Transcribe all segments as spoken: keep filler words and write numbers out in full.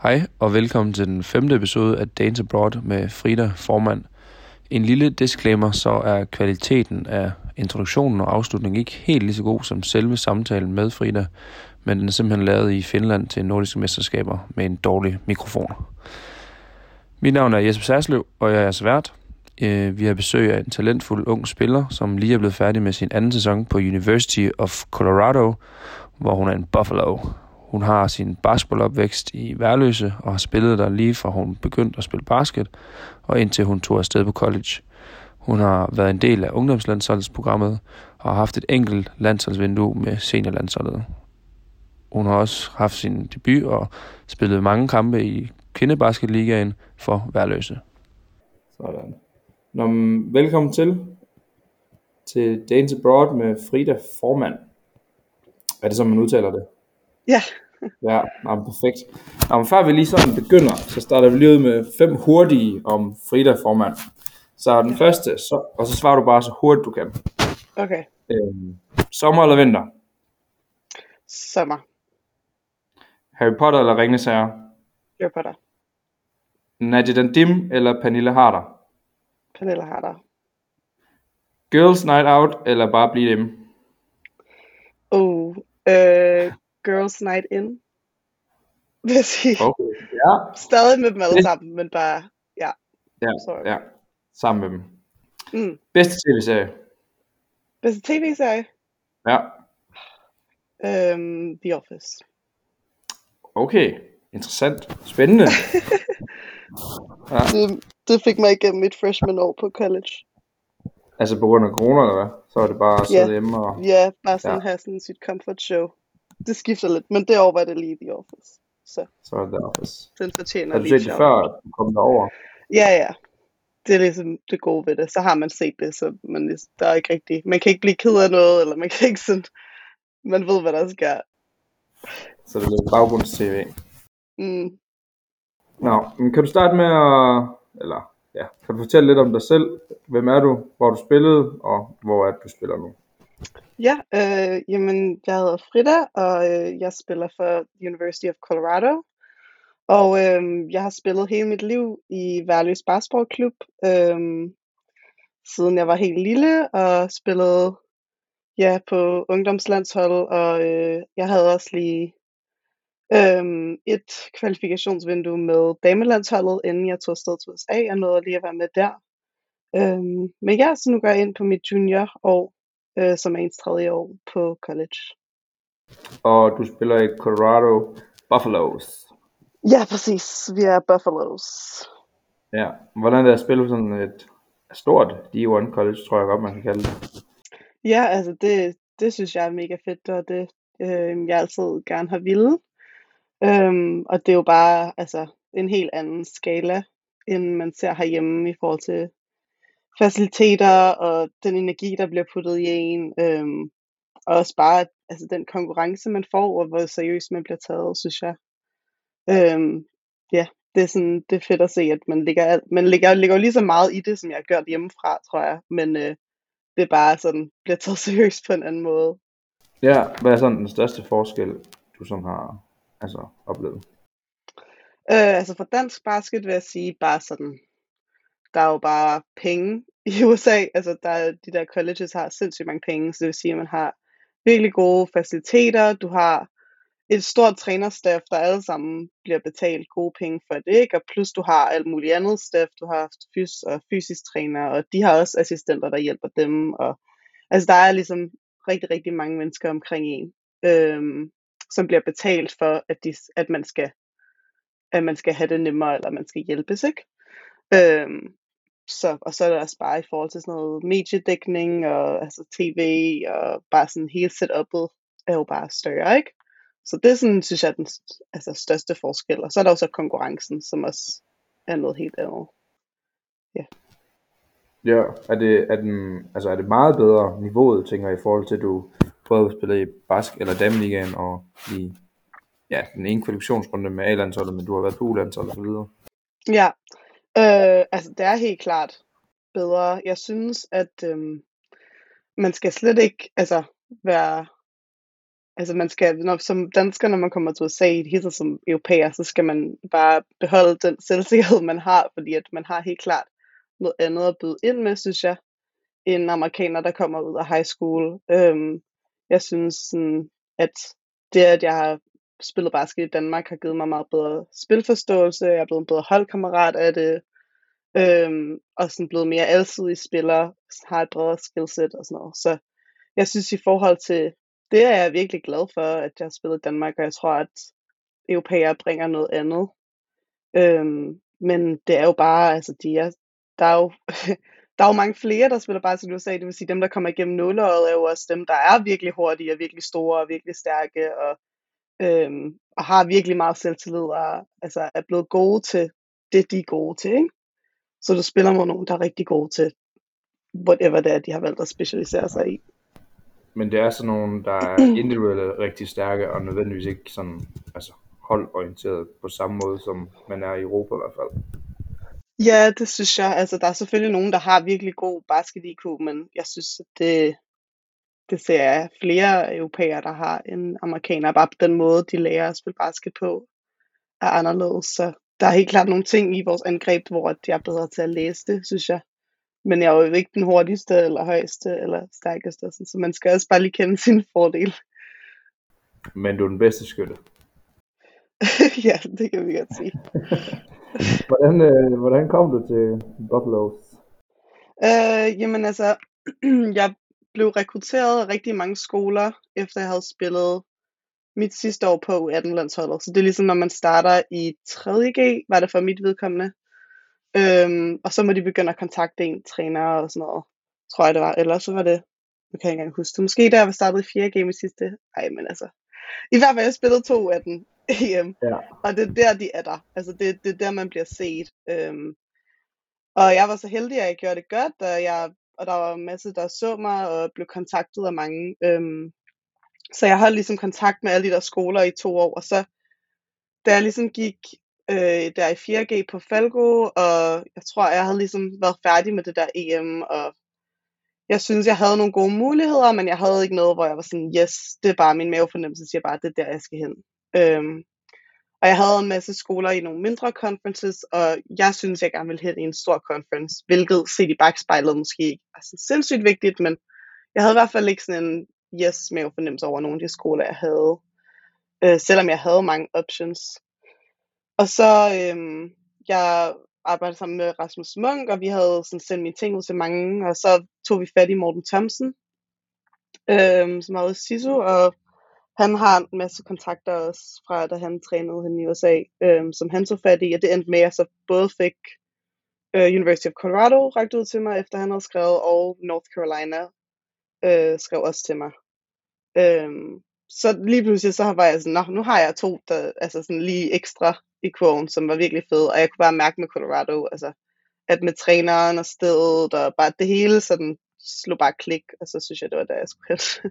Hej og velkommen til den femte episode af Danes Abroad med Frida Formand. En lille disclaimer, så er kvaliteten af introduktionen og afslutningen ikke helt lige så god som selve samtalen med Frida, men den er simpelthen lavet i Finland til nordiske mesterskaber med en dårlig mikrofon. Mit navn er Jesper Særslev, og jeg er jeres vært. Vi har besøg af en talentfuld ung spiller, som lige er blevet færdig med sin anden sæson på University of Colorado, hvor hun er en Buffalo. Hun har sin basketballopvækst i Værløse og har spillet der lige fra hun begyndte at spille basket, og indtil hun tog afsted på college. Hun har været en del af ungdomslandsholdsprogrammet og har haft et enkelt landsholdsvindue med seniorlandsholdet. Hun har også haft sin debut og spillet mange kampe i kvindebasketligaen for Værløse. Sådan. Nå, velkommen til til Danes Abroad med Frida Formand. Er det, som man udtaler det? Ja. Ja, nå, perfekt. Nå, men før vi lige sådan begynder, så starter vi lige ud med fem hurtige om Frida Formand. Så den første, så, og så svarer du bare så hurtigt du kan. Okay. Øhm, sommer eller vinter? Sommer. Harry Potter eller Ringenes Herre? Harry Potter. Nadia Dandim eller Pernille Harder? Pernille Harder. Girls Night Out eller bare blive dem? Oh, øh, Girls Night In. Vil jeg sige. Okay, ja. Stadig med dem alle sammen, men bare, ja. Ja, Sorry. ja. Sammen med dem. Mm. Bedste tv-serie? Bedste tv-serie? Ja. Øhm, The Office. Okay, interessant. Spændende. Ja. Det, det fik mig igennem mit freshman år på college. Altså på grund af corona eller hvad? Så er det bare at sidde Ja. hjemme og... Ja, bare sådan Ja. have sådan sit comfort show. Det skifter lidt, men det år var det lige The Office. Så Så er det The Office. den fortjener Har du lige set det shout. før, at du kom derover? Ja, ja. Det er ligesom det gode ved det. Så har man set det, så man, der er ikke rigtig, man kan ikke blive ked af noget, eller man kan ikke sådan, man ved, hvad der sker. Så det er lidt baggrunds-tv. Mm. Nå, men kan du starte med at... Eller, ja, kan du fortælle lidt om dig selv? Hvem er du? Hvor du spillede? Og hvor er det, du spiller nu? Ja, øh, jamen, jeg hedder Frida, og øh, jeg spiller for University of Colorado. Og øh, jeg har spillet hele mit liv i Værløs Basketballklub, øh, siden jeg var helt lille, og spillede ja, på ungdomslandshold, og øh, jeg havde også lige øh, et kvalifikationsvindue med damelandsholdet, inden jeg tog afsted til U S A, og nåede lige at være med der. Øh, men ja, så nu går jeg ind på mit juniorår, øh, som er ens tredje år på college. Og du spiller i Colorado Buffaloes. Ja, præcis. Vi er Buffaloes. Ja, hvordan er det at spille på sådan et stort D et college, tror jeg godt, man kan kalde det. Ja, altså det, det synes jeg er mega fedt, og det øh, jeg altid gerne har ville. Øhm, og det er jo bare altså en helt anden skala, end man ser herhjemme i forhold til faciliteter og den energi, der bliver puttet i en. Øhm, og også bare altså den konkurrence, man får, og hvor seriøst man bliver taget, synes jeg. Øhm, ja, det er sådan, det er fedt at se, at man ligger, alt- man ligger, ligger jo lige så meget i det, som jeg har gjort hjemmefra, tror jeg. Men øh, det er bare sådan, bliver taget seriøst på en anden måde. Ja, hvad er sådan den største forskel, du sådan har altså, oplevet? Øh, altså for dansk basket vil jeg sige bare sådan, der er jo bare penge i U S A. Altså der er, de der colleges har sindssygt mange penge, så det vil sige, at man har virkelig gode faciliteter. Du har et stort trænerstaff, der alle sammen bliver betalt gode penge for det, ikke? Og plus du har alt muligt andet staff. Du har fys og fysisk træner, og de har også assistenter, der hjælper dem. Og altså der er ligesom rigtig, rigtig mange mennesker omkring en, øhm, som bliver betalt for, at, de, at man skal at man skal have det nemmere, eller man skal hjælpes, ikke? Øhm, så, og så er det også bare i forhold til sådan noget mediedækning, og altså tv, og bare sådan hele setup'et er jo bare større, ikke? Så det er sådan, synes jeg, er den st- altså, største forskel. Og så er der også konkurrencen, som også er noget helt andet. Ja, er det, er den, altså er det meget bedre niveauet, tænker jeg, i forhold til, at du både spiller i Bask eller Dameligaen og i ja, den ene kvalifikationsrunde med A-landsholdet, men du har været på U-landsholdet og så videre. Ja, øh, altså det er helt klart bedre. Jeg synes, at øhm, man skal slet ikke altså være altså man skal, når, som dansker, når man kommer til U S A, helt som europæer, så skal man bare beholde den selvsikkerhed, man har, fordi at man har helt klart noget andet at byde ind med, synes jeg, end amerikaner, der kommer ud af high school. Øhm, jeg synes, sådan, at det, at jeg har spillet basket i Danmark, har givet mig meget bedre spilforståelse, jeg er blevet en bedre holdkammerat af det, øhm, og sådan blevet mere alsidig spiller, har et bredere skillset og sådan noget. Så jeg synes i forhold til det, er jeg virkelig glad for, at jeg har spillet i Danmark, og jeg tror, at europæere bringer noget andet. Øhm, men det er jo bare, altså de er, der er jo, der er jo mange flere, der spiller basket i U S A, det vil sige, dem, der kommer igennem nåleøjet, er jo også dem, der er virkelig hurtige, og virkelig store, og virkelig stærke, og, øhm, og har virkelig meget selvtillid, og altså er blevet gode til det, de er gode til, ikke? Så du spiller mod nogen, der er rigtig gode til whatever det er, de har valgt at specialisere sig i. Men det er sådan nogle, der er individuelt rigtig stærke, og nødvendigvis ikke sådan, altså holdorienteret på samme måde, som man er i Europa i hvert fald. Ja, det synes jeg. Altså, der er selvfølgelig nogen, der har virkelig god basket-I Q, men jeg synes, at det, det ser jeg flere europæere, der har end amerikanere. Bare på den måde, de lærer at spille basket på, er anderledes. Så der er helt klart nogle ting i vores angreb, hvor jeg er bedre til at læse det, synes jeg. Men jeg er jo ikke den hurtigste, eller højeste, eller stærkeste. Så man skal også bare lige kende sine fordele. Men du er den bedste skytte. Ja, det kan vi godt sige. hvordan, øh, hvordan kom du til Buffalo? Øh, jamen altså, jeg blev rekrutteret af rigtig mange skoler, efter jeg havde spillet mit sidste år på U atten-landsholdet. Så det er ligesom, når man starter i tredje G, var det for mit vedkommende. Øhm, og så må de begynde at kontakte en træner og sådan noget, tror jeg det var. Eller så var det, jeg kan ikke engang huske det. Måske da jeg var startet i fjerde G mit sidste. Ej, men altså. I hvert fald, jeg spillede to U atten E M. Ja. Og det er der, de er der. Altså, det, det er der, man bliver set. Øhm, og jeg var så heldig, at jeg gjorde det godt, og, jeg, og der var en masse, der så mig og blev kontaktet af mange. Øhm, så jeg holdt ligesom kontakt med alle de der skoler i to år, og så da jeg ligesom gik øh, der i fjerde G på Falco, og jeg tror, jeg havde ligesom været færdig med det der E M, og jeg synes, jeg havde nogle gode muligheder, men jeg havde ikke noget, hvor jeg var sådan, yes, det er bare min mavefornemmelse, siger bare, det er der, jeg skal hen. Øhm, og jeg havde en masse skoler i nogle mindre conferences, og jeg synes, jeg gerne ville hen i en stor conference, hvilket set i bagspejlet måske ikke er så sindssygt vigtigt, men jeg havde i hvert fald ikke sådan en yes mavefornemmelse over nogle af de skoler, jeg havde, øh, selvom jeg havde mange options. Og så, øhm, jeg arbejdede sammen med Rasmus Munk, og vi havde sådan sendt mine ting ud til mange, og så tog vi fat i Morten Thomsen, øhm, som havde SISU, og han har en masse kontakter også fra, da han trænede henne i U S A, øhm, som han tog fat i, og det endte med, at jeg så både fik øh, University of Colorado rakt ud til mig, efter han havde skrevet, og North Carolina øh, skrev også til mig. Øhm, så lige pludselig så var jeg sådan, nå, nu har jeg to, der, altså sådan lige ekstra i kurven, som var virkelig fed, og jeg kunne bare mærke med Colorado, altså, at med træneren og stedet, og bare det hele sådan slog bare klik, og så synes jeg, det var der, jeg skulle hen.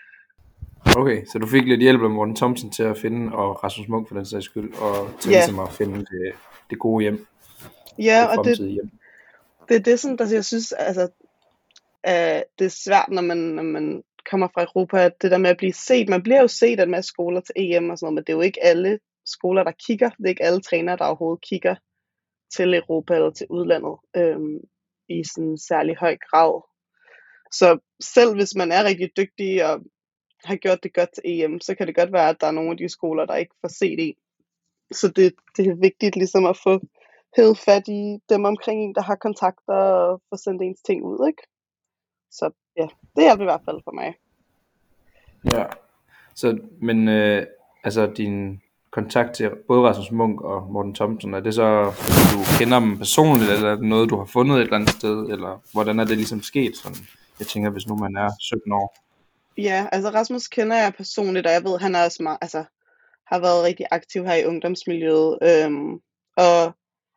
Okay, så du fik lidt hjælp af Morten Thomsen til at finde, og Rasmus Munk for den sags skyld, og til Ja. ligesom at finde det, det gode hjem. Ja, det og det, hjem. det er det, sådan, der jeg synes, altså, uh, det er svært, når man, når man kommer fra Europa, at det der med at blive set, man bliver jo set af en masse skoler til E M og sådan noget, men det er jo ikke alle skoler, der kigger, det er ikke alle trænere, der overhovedet kigger til Europa eller til udlandet øhm, i sådan særlig høj grad. Så selv hvis man er rigtig dygtig og har gjort det godt til E M, så kan det godt være, at der er nogle af de skoler, der ikke får set en. Så det, det er vigtigt ligesom at få hævet fat i dem omkring en, der har kontakter og få sendt ens ting ud, ikke? Så ja, det hjælper i hvert fald for mig. Ja, så, men øh, altså din kontakt til både Rasmus Munk og Morten Thomsen, er det så, du kender dem personligt, eller er det noget, du har fundet et eller andet sted, eller hvordan er det ligesom sket? Sådan, jeg tænker, hvis nu man er sytten år. Ja, altså Rasmus kender jeg personligt, og jeg ved, han er også meget, altså, har været rigtig aktiv her i ungdomsmiljøet. Øhm, og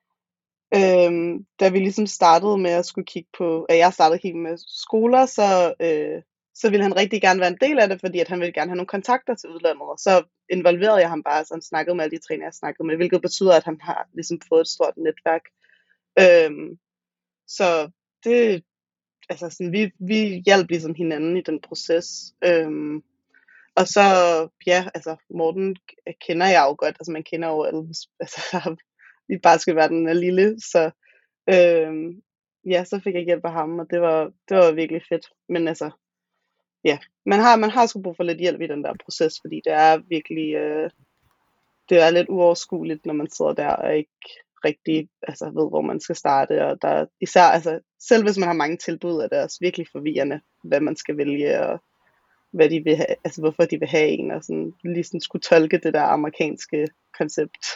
øhm, da vi ligesom startede med at skulle kigge på, at jeg startede at kigge med skoler, så, øh, så ville han rigtig gerne være en del af det, fordi at han ville gerne have nogle kontakter til udlandet. Og så involverede jeg ham bare, så han snakkede med alle de trænere, jeg snakkede med, hvilket betyder, at han har ligesom fået et stort netværk. Øhm, så det, altså sådan, vi, vi hjalp ligesom hinanden i den proces. Øhm, Og så, ja, altså Morten kender jeg jo godt, altså man kender jo alle, altså i basketballverdenen er lille, så øhm, ja, så fik jeg hjælp af ham, og det var, det var virkelig fedt. Men altså, ja, man har, man har sgu brug for lidt hjælp i den der proces, fordi det er virkelig, øh, det er lidt uoverskueligt, når man sidder der og ikke rigtig altså, ved, hvor man skal starte. Og der, især, altså, selv hvis man har mange tilbud, er det også virkelig forvirrende, hvad man skal vælge, og hvad de vil have, altså hvorfor de vil have en, og sådan, lige sådan skulle tolke det der amerikanske koncept.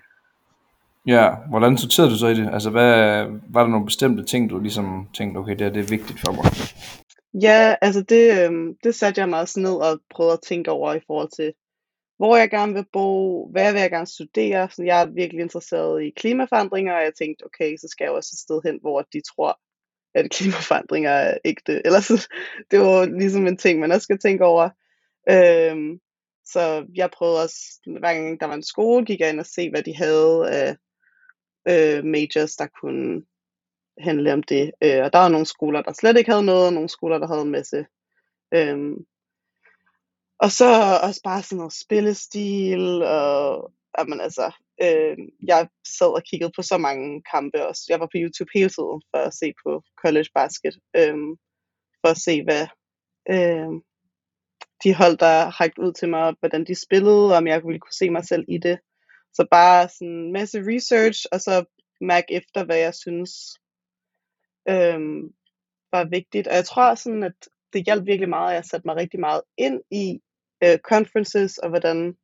Ja, hvordan sorterede du så i det? Altså, hvad, var der nogle bestemte ting, du ligesom tænkte, okay, det her, det er vigtigt for mig? Ja, altså det, øhm, det satte jeg meget sådan ned og prøvede at tænke over i forhold til, hvor jeg gerne vil bo, hvad vil jeg gerne studere. Så jeg er virkelig interesseret i klimaforandringer, og jeg tænkte, okay, så skal jeg også et sted hen, hvor de tror, at klimaforandringer er ægte. Ellers, det var ligesom en ting, man også skal tænke over. Øhm, så jeg prøvede også, hver gang der var en skole, gik jeg ind og se, hvad de havde af øh, majors, der kunne handle om det. Øh, og der var nogle skoler, der slet ikke havde noget, og nogle skoler, der havde en masse. Øhm, og så også bare sådan noget spillestil, og jamen, altså, øh, jeg sad og kiggede på så mange kampe også. Jeg var på YouTube hele tiden for at se på college basket, øh, for at se, hvad øh, de hold, der rækte ud til mig, hvordan de spillede, og om jeg ville kunne se mig selv i det. Så bare sådan en masse research, og så mærke efter, hvad jeg synes øh, var vigtigt. Og jeg tror sådan, at det hjalp virkelig meget, at jeg satte mig rigtig meget ind i øh, conferences, og hvordan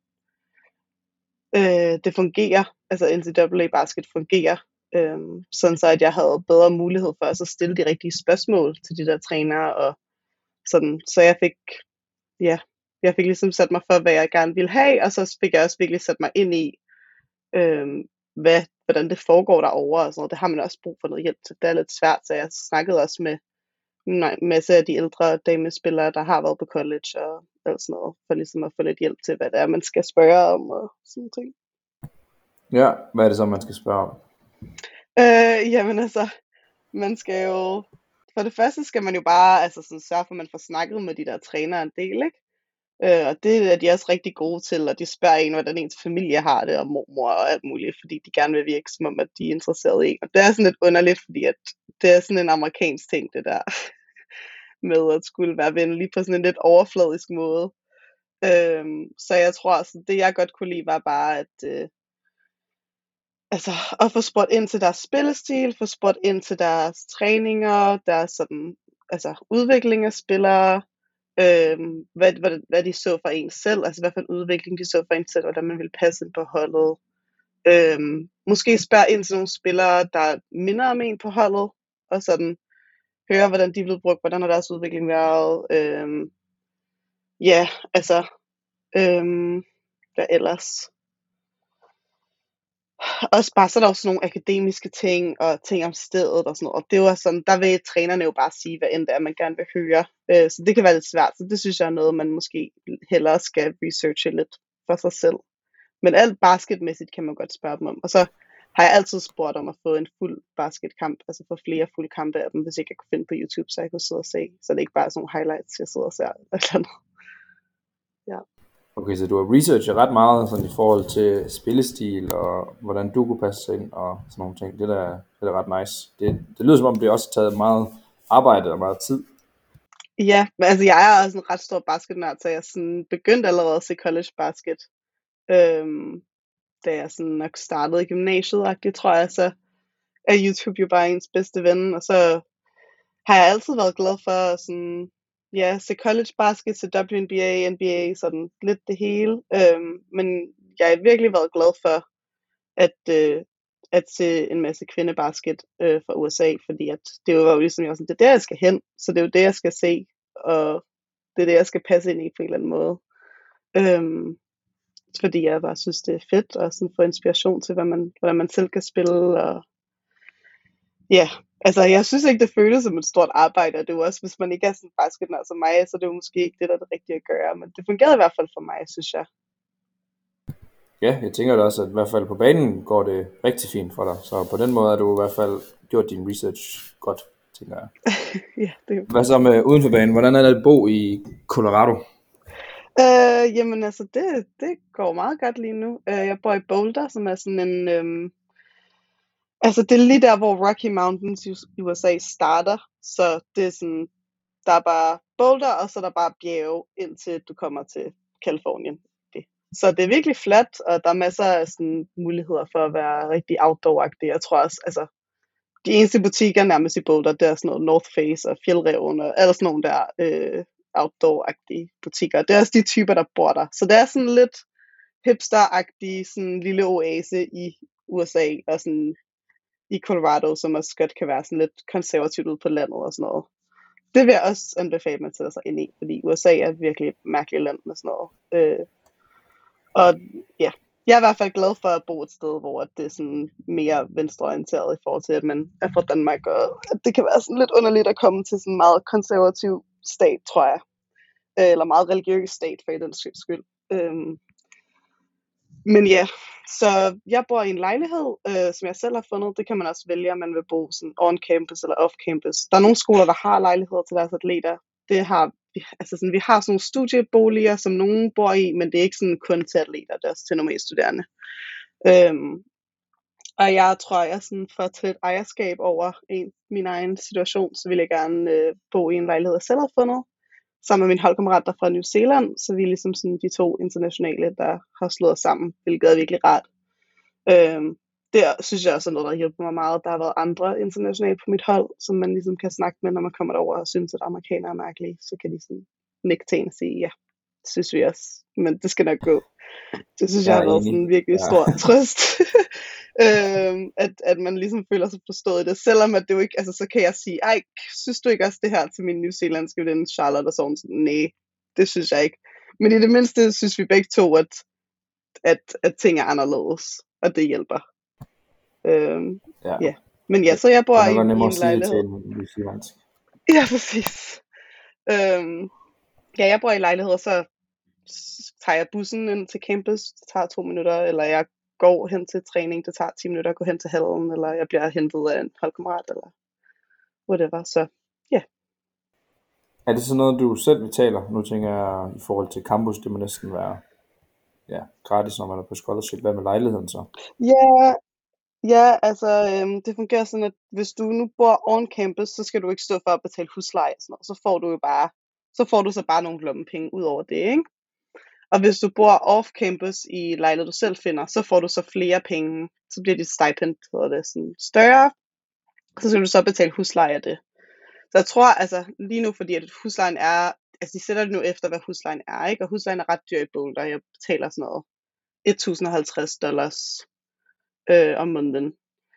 øh, det fungerer, altså N C A A basket fungerer, øh, sådan så at jeg havde bedre mulighed for at så stille de rigtige spørgsmål til de der trænere, og sådan, så jeg fik, ja, jeg fik ligesom sat mig for, hvad jeg gerne ville have, og så fik jeg også virkelig sat mig ind i, øh, hvad, hvordan det foregår derovre, og sådan noget. Det har man også brug for noget hjælp til. Det er lidt svært, så jeg snakkede også med en masse af de ældre damespillere, der har været på college og alt sådan noget, for ligesom at få lidt hjælp til, hvad det er, man skal spørge om og sådan ting. Ja, hvad er det så, man skal spørge om? Øh, jamen altså, man skal jo, for det første skal man jo bare altså sådan sørge for, at man får snakket med de der trænere en del, ikke? Øh, og det er de også rigtig gode til, og de spørger en, hvordan ens familie har det, og mormor og alt muligt, fordi de gerne vil virke som om, at de er interesserede i en. Og det er sådan lidt underligt, fordi at det er sådan en amerikansk ting, det der med at skulle være venlig på sådan en lidt overfladisk måde. Øhm, så jeg tror, altså, det jeg godt kunne lide, var bare at, øh, altså, at få spurgt ind til deres spillestil, få spurgt ind til deres træninger, deres sådan, altså, udvikling af spillere, øhm, hvad, hvad, hvad de så for en selv, altså hvad for en udvikling de så for en selv, hvordan man ville passe ind på holdet. Øhm, måske spørge ind til nogle spillere, der minder om en på holdet, og sådan høre, hvordan de er blevet brugt, hvordan har deres udvikling været. Øhm, ja, altså, øhm, hvad ellers? Også bare, så er der også nogle akademiske ting, og ting om stedet og sådan noget, og det var sådan, der vil trænerne jo bare sige, hvad end det er, man gerne vil høre, øh, så det kan være lidt svært, så det synes jeg er noget, man måske hellere skal researche lidt for sig selv. Men alt basketmæssigt kan man godt spørge dem om, og så har jeg altid spurgt om at få en fuld basketkamp, altså få flere fulde kampe af dem, hvis ikke jeg kunne finde på YouTube, så jeg kunne sidde og se, så det ikke bare er sådan nogle highlights, jeg sidder og ser eller andet. Ja. Okay, så du har researchet ret meget sådan i forhold til spillestil, og hvordan du kunne passe ind, og sådan nogle ting. Det er da ret nice. Det, det lyder som om, det også har taget meget arbejde og meget tid. Ja, men altså jeg er også en ret stor basketnørd, så jeg sådan begyndte allerede at se college basket, øhm, da jeg sådan nok startede i gymnasiet, det tror jeg, så er YouTube jo bare ens bedste ven, og så har jeg altid været glad for sådan, ja, se college basket, se W N B A, N B A, sådan lidt det hele, øhm, men jeg har virkelig været glad for at, øh, at se en masse kvindebasket øh, fra U S A, fordi at det var jo ligesom, jeg var sådan, det er der, jeg skal hen, så det er jo det, jeg skal se, og det er det, jeg skal passe ind i på en eller anden måde. Øhm, fordi jeg bare synes, det er fedt, og sådan få inspiration til, hvad man, hvordan man selv kan spille, og ja, altså jeg synes ikke, det føles som et stort arbejde, og det er jo også, hvis man ikke er sådan basketnørd som mig, så det er jo måske ikke det, der er det rigtige at gøre, men det fungerede i hvert fald for mig, synes jeg. Ja, jeg tænker da også, at i hvert fald på banen går det rigtig fint for dig, så på den måde har du i hvert fald gjort din research godt, tænker jeg. Ja, det er... Hvad så med uden for banen? Hvordan er det at bo i Colorado? Øh, jamen altså, det, det går meget godt lige nu. Øh, jeg bor i Boulder, som er sådan en... Øhm, altså, det er lige der, hvor Rocky Mountains i U S A starter. Så det er sådan, der er bare Boulder, og så er der bare bjerge, indtil du kommer til Californien. Det. Så det er virkelig fladt, og der er masser af sådan, muligheder for at være rigtig outdoor-agtig. Jeg tror også, altså, de eneste butikker nærmest i Boulder, det er sådan noget North Face og Fjeldreven og alle sådan nogle der øh, outdoor-agtige butikker. Det er også de typer, der bor der. Så det er sådan lidt hipster-agtig, sådan lille oase i U S A og sådan i Colorado, som også godt kan være sådan lidt konservativt ude på landet og sådan noget. Det vil jeg også anbefale mig til at sig ind i, fordi U S A er virkelig et mærkeligt land med sådan noget. Øh, og ja, jeg er i hvert fald glad for at bo et sted, hvor det er sådan mere venstreorienteret i forhold til, at man er fra Danmark, og at det kan være sådan lidt underligt at komme til sådan en meget konservativ stat, tror jeg. Eller meget religiøs stat, for i den skyld. Øhm, men ja, så jeg bor i en lejlighed, øh, som jeg selv har fundet. Det kan man også vælge, om man vil bo sådan on campus eller off campus. Der er nogle skoler, der har lejligheder til deres atleter. Det har vi, altså sådan, vi har sådan nogle studieboliger, som nogen bor i, men det er ikke sådan kun til atleter, det er også til normale studerende. Øhm, og jeg tror, jeg sådan for at tage et ejerskab over en, min egen situation, så vil jeg gerne øh, bo i en lejlighed, jeg selv har fundet, sammen med min holdkammerat der fra New Zealand, så vi er ligesom sådan de to internationale, der har slået os sammen, hvilket er virkelig rart. Øhm, det synes jeg også er noget, der hjælper mig meget. Der har været andre internationale på mit hold, som man ligesom kan snakke med, når man kommer derover og synes, at amerikanere er mærkelige. Så kan de sådan nikke til en og sige, ja, det synes vi også, men det skal nok gå. Det synes jeg, jeg har været sådan en virkelig ja. stor trøst. øhm, at, at man ligesom føler sig forstået i det, selvom at det jo ikke, altså så kan jeg sige, ej, synes du ikke også det her til min New Zealandske ven Charlotte, og sådan, sådan, nej, det synes jeg ikke. Men i det mindste synes vi begge to, at, at, at ting er anderledes, og det hjælper. Øhm, ja. ja. Men ja, så jeg bor i, i en lejlighed. Ja, præcis. Øhm, ja, jeg bor i lejlighed, og så tager jeg bussen ind til campus, det tager to minutter, eller jeg går hen til træning, det tager ti minutter at gå hen til hallen, eller jeg bliver hentet af en holdkammerat, eller whatever, så ja. Yeah. Er det sådan noget, du selv betaler? Nu tænker jeg, i forhold til campus, det må næsten være ja, gratis, når man er på scholarship. Hvad med lejligheden så? Ja, ja altså øhm, det fungerer sådan, at hvis du nu bor on campus, så skal du ikke stå for at betale husleje og sådan noget. Så får du jo bare, så får du så bare nogle lommepenge ud over det, ikke? Og hvis du bor off-campus i lejlighed, du selv finder, så får du så flere penge. Så bliver dit stipend det sådan større. Så skal du så betale husleje af det. Så jeg tror, altså lige nu, fordi at huslejen er, altså de sætter det nu efter, hvad huslejen er, ikke? Og huslejen er ret dyr i Boulder. Jeg betaler sådan noget et tusind og halvtreds dollars øh, om måneden.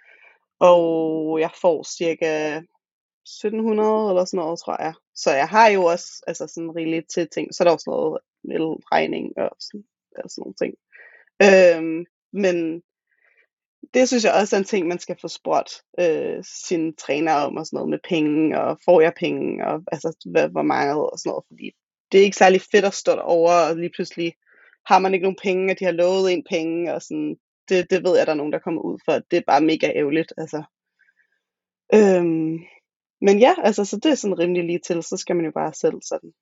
Og jeg får cirka sytten hundrede eller sådan noget, tror jeg. Så jeg har jo også altså sådan rigeligt til ting. Så er der også noget elregning og sådan, og sådan nogle ting. Øhm, men det synes jeg også er en ting, man skal få spurgt øh, sine træner om og sådan noget med penge, og får jeg penge, og altså hvad, hvor mange og sådan noget, fordi det er ikke særlig fedt at stå derovre, og lige pludselig har man ikke nogen penge, og de har lovet en penge, og sådan, det, det ved jeg, der er nogen, der kommer ud for, det er bare mega ærgerligt, altså. Øhm, men ja, altså, så det er sådan rimelig lige til, så skal man jo bare selv sådan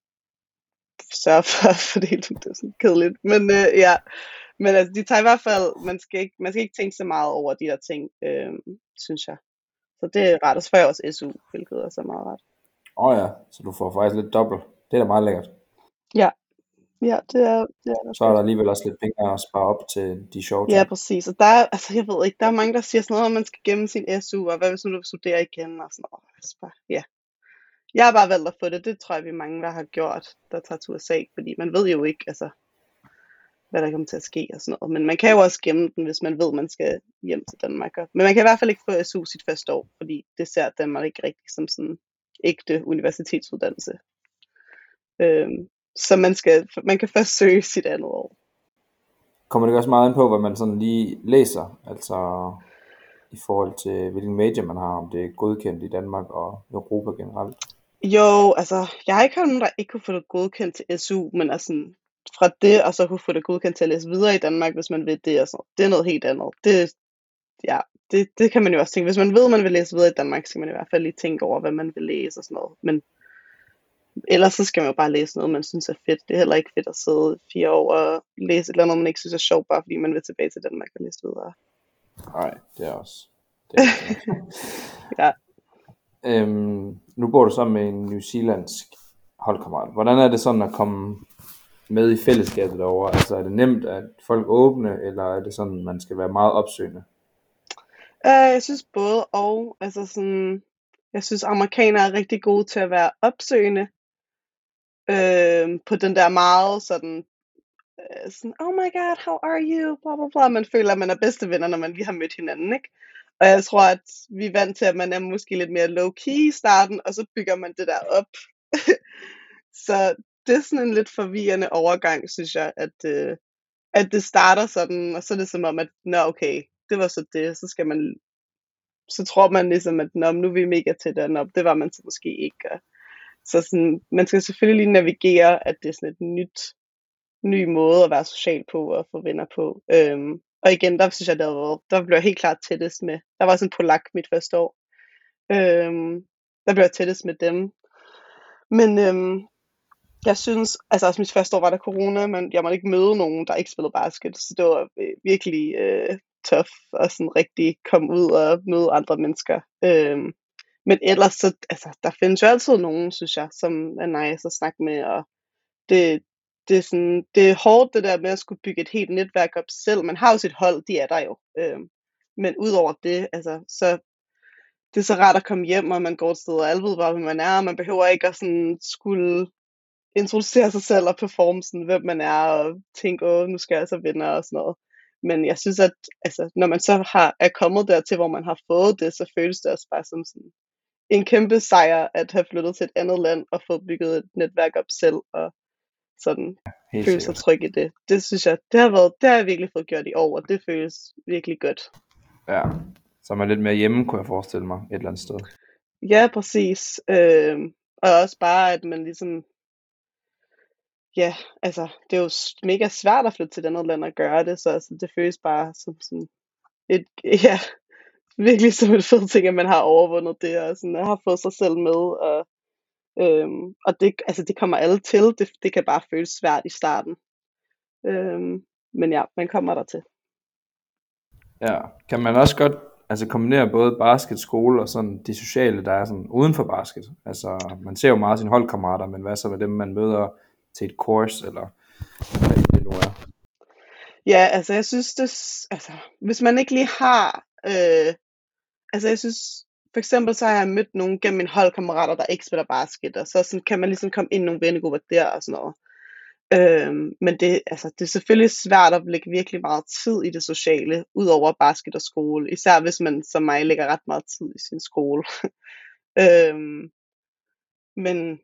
sørge for at fordele dem, det er sådan kedeligt, men øh, ja, men altså, de tager i hvert fald, man skal ikke, man skal ikke tænke så meget over de der ting, øh, synes jeg, så det er ret, og så får jeg også S U, hvilket er så meget ret. Åh oh ja, så du får faktisk lidt dobbelt, det er da meget lækkert. Ja, ja, det er, det er så er der alligevel også lidt penge at spare op til de sjove ting. Ja, præcis, og der er, altså jeg ved ikke, der er mange, der siger sådan noget, at man skal gemme sin S U, og hvad hvis nu du studerer igen, og sådan noget, altså bare, ja. Jeg har bare valgt at få det, det tror jeg, vi er mange, der har gjort, der tager til U S A, fordi man ved jo ikke, altså, hvad der kommer til at ske og sådan noget. Men man kan jo også gemme den, hvis man ved, man skal hjem til Danmark. Men man kan i hvert fald ikke få S U sit første år, fordi det ser Danmark ikke rigtig som sådan ægte universitetsuddannelse. Øhm, så man, skal, man kan først søge sit andet år. Kommer det også meget ind på, hvad man sådan lige læser, altså i forhold til hvilken major man har, om det er godkendt i Danmark og Europa generelt? Jo, altså, jeg har ikke hørt nogen, der ikke kunne få det godkendt til S U, men altså, fra det, og så kunne få det godkendt til at læse videre i Danmark, hvis man vil det, og sådan, det er noget helt andet. Det, ja, det, det kan man jo også tænke. Hvis man ved, at man vil læse videre i Danmark, så skal man i hvert fald lige tænke over, hvad man vil læse og sådan noget. Men ellers så skal man jo bare læse noget, man synes er fedt. Det er heller ikke fedt at sidde fire år og læse et eller andet, man ikke synes er sjovt, bare fordi man vil tilbage til Danmark og læse videre. Nej, det er også. Det er også. Ja. Øhm, nu bor du sammen med en newzealandsk holdkammerat. Hvordan er det sådan at komme med i fællesskabet derovre? Altså er det nemt, at folk åbne, eller er det sådan, man skal være meget opsøgende? Uh, jeg synes både og. Altså sådan, jeg synes amerikanere er rigtig gode til at være opsøgende. Uh, på den der meget sådan, uh, sådan, oh my god, how are you? Blah, blah, blah. Man føler, at man er bedste venner, når man lige har mødt hinanden, ikke? Og jeg tror, at vi er vant til, at man er måske lidt mere low-key i starten, og så bygger man det der op. Så det er sådan en lidt forvirrende overgang, synes jeg, at, øh, at det starter sådan, og så er det som om, at nå okay, det var så det, så skal man, så tror man ligesom, at nå, nu er vi mega tæt, og nå, det var man så måske ikke. Og så sådan, man skal selvfølgelig lige navigere, at det er sådan et nyt, ny måde at være social på og få venner på. Øhm, og igen, der synes jeg, der, var, der blev jeg helt klart tættest med, der var sådan en polak mit første år, øhm, der blev jeg tættest med dem. Men øhm, jeg synes, altså også mit første år var der corona, men jeg måtte ikke møde nogen, der ikke spillede basket, så det var virkelig øh, tough at sådan rigtig komme ud og møde andre mennesker. Øhm, men ellers, så, altså, der findes jo altid nogen, synes jeg, som er nice at snakke med, og det, det, er sådan, det er hårdt det der med at skulle bygge et helt netværk op selv. Man har jo sit hold, de er der jo. Øhm, men udover det, altså, så det er så rart at komme hjem, og man går et sted, og alle ved bare, hvem man er, og man behøver ikke at sådan skulle introducere sig selv og performe sådan, hvem man er, og tænke, åh, nu skal jeg så venner og sådan noget. Men jeg synes, at altså, når man så har, er kommet dertil, hvor man har fået det, så føles det også bare som sådan en kæmpe sejr at have flyttet til et andet land og fået bygget et netværk op selv, og sådan Helt føle sig sikkert. tryg i det. Det synes jeg, det har været, det har jeg virkelig fået gjort i år, og det føles virkelig godt. Ja, så er man lidt mere hjemme, kunne jeg forestille mig, et eller andet sted. Ja, præcis. Øhm, og også bare, at man ligesom, ja, altså, det er jo s- mega svært at flytte til et andet land og gøre det, så altså, det føles bare som sådan et, ja, virkelig som en fed ting, at man har overvundet det, og sådan, at har fået sig selv med, og, øhm, og det, altså, det kommer alle til, det, det kan bare føles svært i starten. Øhm, men ja, man kommer der til. Ja, kan man også godt altså kombinere både basket, skole og sådan de sociale, der er sådan uden for basket? Altså, man ser jo meget sine holdkammerater, men hvad så med dem, man møder til et course, eller hvad det nu er? Ja, altså, jeg synes, det, s- altså, hvis man ikke lige har, øh, altså, jeg synes, for eksempel så har jeg mødt nogen gennem mine holdkammerater, der ikke spiller basket, og så sådan, kan man ligesom komme ind i nogle vennegrupper der og sådan noget. Øhm, men det, altså, det er selvfølgelig svært at lægge virkelig meget tid i det sociale, ud over basket og skole, især hvis man som mig lægger ret meget tid i sin skole. øhm, men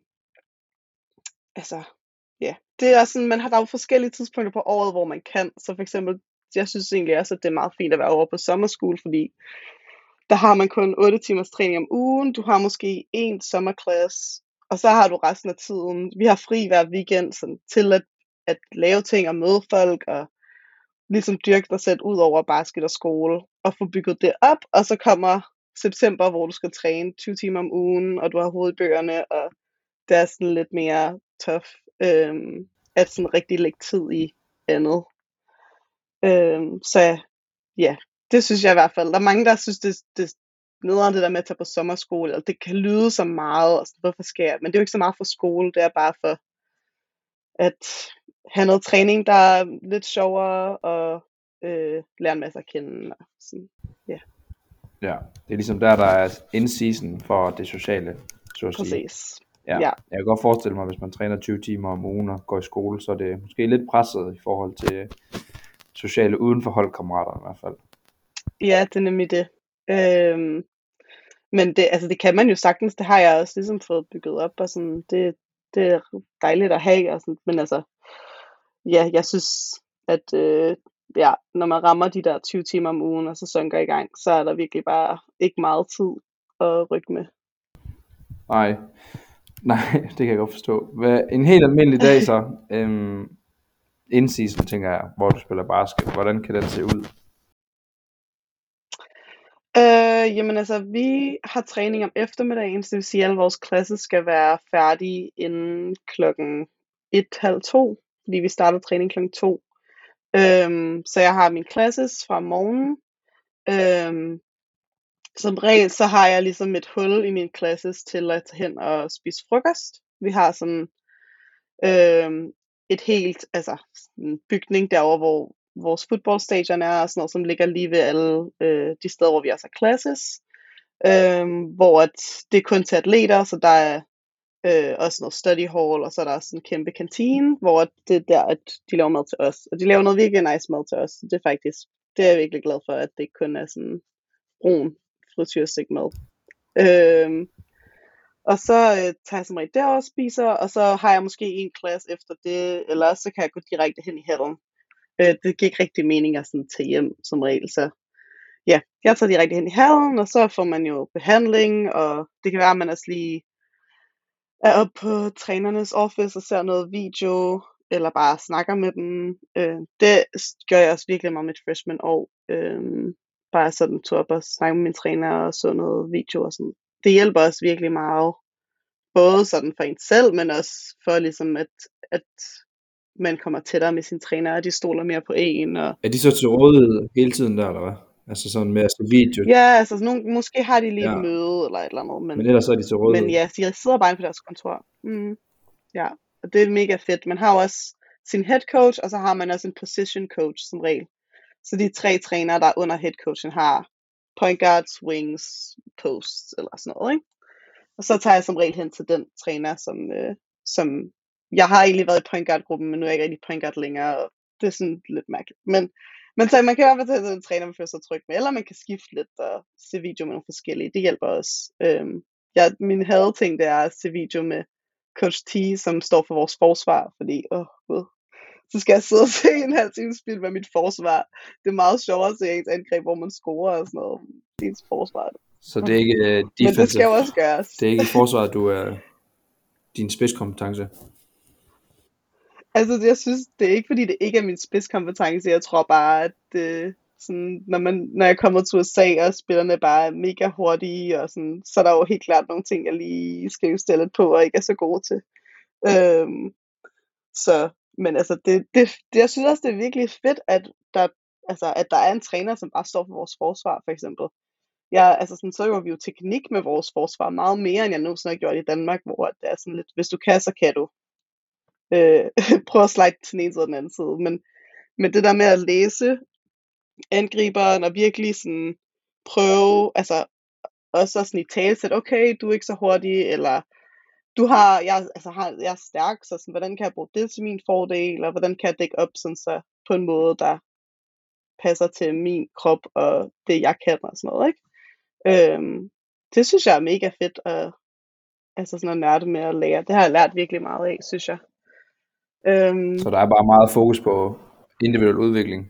altså, ja, det er også sådan, man har der er jo forskellige tidspunkter på året, hvor man kan, så for eksempel, jeg synes egentlig også, at det er meget fint at være over på sommerskole, fordi der har man kun otte timers træning om ugen, du har måske en sommerklasse, og så har du resten af tiden, vi har fri hver weekend sådan, til at, at lave ting og møde folk, og ligesom dyrke dig selv ud over basket og skole, og få bygget det op, og så kommer september, hvor du skal træne tyve timer om ugen, og du har hovedet i bøgerne, og det er sådan lidt mere tough, øhm, at sådan rigtig lægge tid i andet. Øhm, så ja, det synes jeg i hvert fald. Der er mange, der synes, det, det nederen det der med at tage på sommerskole, og det kan lyde så meget, og sådan, hvorfor skal jeg? Men det er jo ikke så meget for skole, det er bare for at have noget træning, der er lidt sjovere, og øh, lære en masse at kende. Og sådan. Ja, Ja, det er ligesom der, der er in-season for det sociale, så at sige. præcis. Ja. Ja. Jeg kan godt forestille mig, hvis man træner tyve timer om ugen og går i skole, så er det måske lidt presset i forhold til sociale uden for holdkammerater i hvert fald. Ja, det er nemlig det. Øhm, men det, altså, det kan man jo sagtens, det har jeg også ligesom fået bygget op, og sådan, det, det er dejligt at have, og sådan, men altså, ja, jeg synes, at øh, ja, når man rammer de der tyve timer om ugen, og sæsonen går i gang, så er der virkelig bare ikke meget tid at rykke med. Nej, nej, det kan jeg godt forstå. Hvad, en helt almindelig dag så, øhm, in-season tænker jeg, hvor du spiller basket, hvordan kan den se ud? Øh, Øh, jamen altså, vi har træning om eftermiddagen, så det vil sige, at alle vores klasser skal være færdige inden klokken et, halv to, fordi vi starter træning klokken to. Øhm, så jeg har min classes fra morgenen. Øhm, som regel, så har jeg ligesom et hul i mine classes til at tage hen og spise frokost. Vi har sådan øhm, et helt, altså en bygning derovre, hvor vores fodboldstadion er, og sådan noget, som ligger lige ved alle øh, de steder, hvor vi også har classes. Øhm, hvor at det er kun til atleter, så der er øh, også noget study hall, og så er der også en kæmpe kantine, hvor det er der, at de laver mad til os. Og de laver noget virkelig nice mad til os. Det er faktisk, det er jeg virkelig glad for, at det ikke kun er sådan brun frityrstik mad. Øhm, og så øh, tager jeg som regel derover og spiser, og så har jeg måske en klasse efter det, eller så kan jeg gå direkte hen i hallen. Øh, det giver ikke rigtig mening at sådan tage hjem som regel, så ja, jeg tager direkte hen i hallen, og så får man jo behandling, og det kan være, at man også lige er oppe på trænernes office og ser noget video, eller bare snakker med dem. Øh, det gør jeg også virkelig meget med mit freshman år. Øh, bare sådan tog op og snakke med min træner og så noget video og sådan. Det hjælper også virkelig meget, både sådan for en selv, men også for ligesom at, at man kommer tættere med sin træner, og de stoler mere på en. Og Er de så til rådighed hele tiden der, eller hvad? Altså sådan med at se video? ja, altså nogle, måske har de lige Ja. et møde eller et eller andet, men, Men ellers så er de til rådighed. men ja, de sidder bare inde på deres kontor. Mm. Ja, og det er mega fedt. Man har jo også sin head coach, og så har man også en position coach som regel. Så de tre trænere, der er under head coachen, har point guards, wings, posts eller sådan noget, ikke? Og så tager jeg som regel hen til den træner, som, øh, som jeg har egentlig været i point guard gruppen, men nu er jeg ikke rigtig point guard længere, og det er sådan lidt mærkeligt. Men, men så man kan i hvert fald tage den træner, man føler sig tryg med, eller man kan skifte lidt og se video med nogle forskellige. Det hjælper også. Øhm, ja, min hadeting, det er at se video med Coach T, som står for vores forsvar, fordi, åh oh, gud, så skal jeg sidde og se en halv time spil med mit forsvar. Det er meget sjovere at se ens angreb, hvor man scorer og sådan noget. Ens forsvar. Så det er ikke uh, defensive. Men det skal jo også gøres. Det er ikke i forsvaret, du er din spidskompetence. Altså, jeg synes, det er ikke fordi, det ikke er min spidskompetence. Jeg tror bare, at det, sådan, når, man, når jeg kommer til U S A, og spillerne bare er mega hurtige, og sådan, så er der jo helt klart nogle ting, jeg lige skal justere lidt på, og ikke er så god til. Øhm, så, men altså, det, det, det, jeg synes også, det er virkelig fedt, at der, altså, at der er en træner, som bare står for vores forsvar, for eksempel. Jeg, altså sådan, så øver vi jo teknik med vores forsvar meget mere, end jeg nogensinde har gjort i Danmark, hvor det er sådan lidt, hvis du kan, så kan du. Øh, prøv at slide til den ene side og den anden side. Men, men det der med at læse angriberen og virkelig sådan prøve, altså også sådan i talesæt, okay, du er ikke så hurtig, eller du har, jeg, altså, har, jeg er stærk, så sådan, hvordan kan jeg bruge det til min fordel, eller hvordan kan jeg dække op sådan, så på en måde, der passer til min krop og det, jeg kan og sådan noget, ikke? Øhm, det synes jeg er mega fedt at, altså sådan at nørde med at lære. Det har jeg lært virkelig meget af, synes jeg. Øhm, Så der er bare meget fokus på individuel udvikling.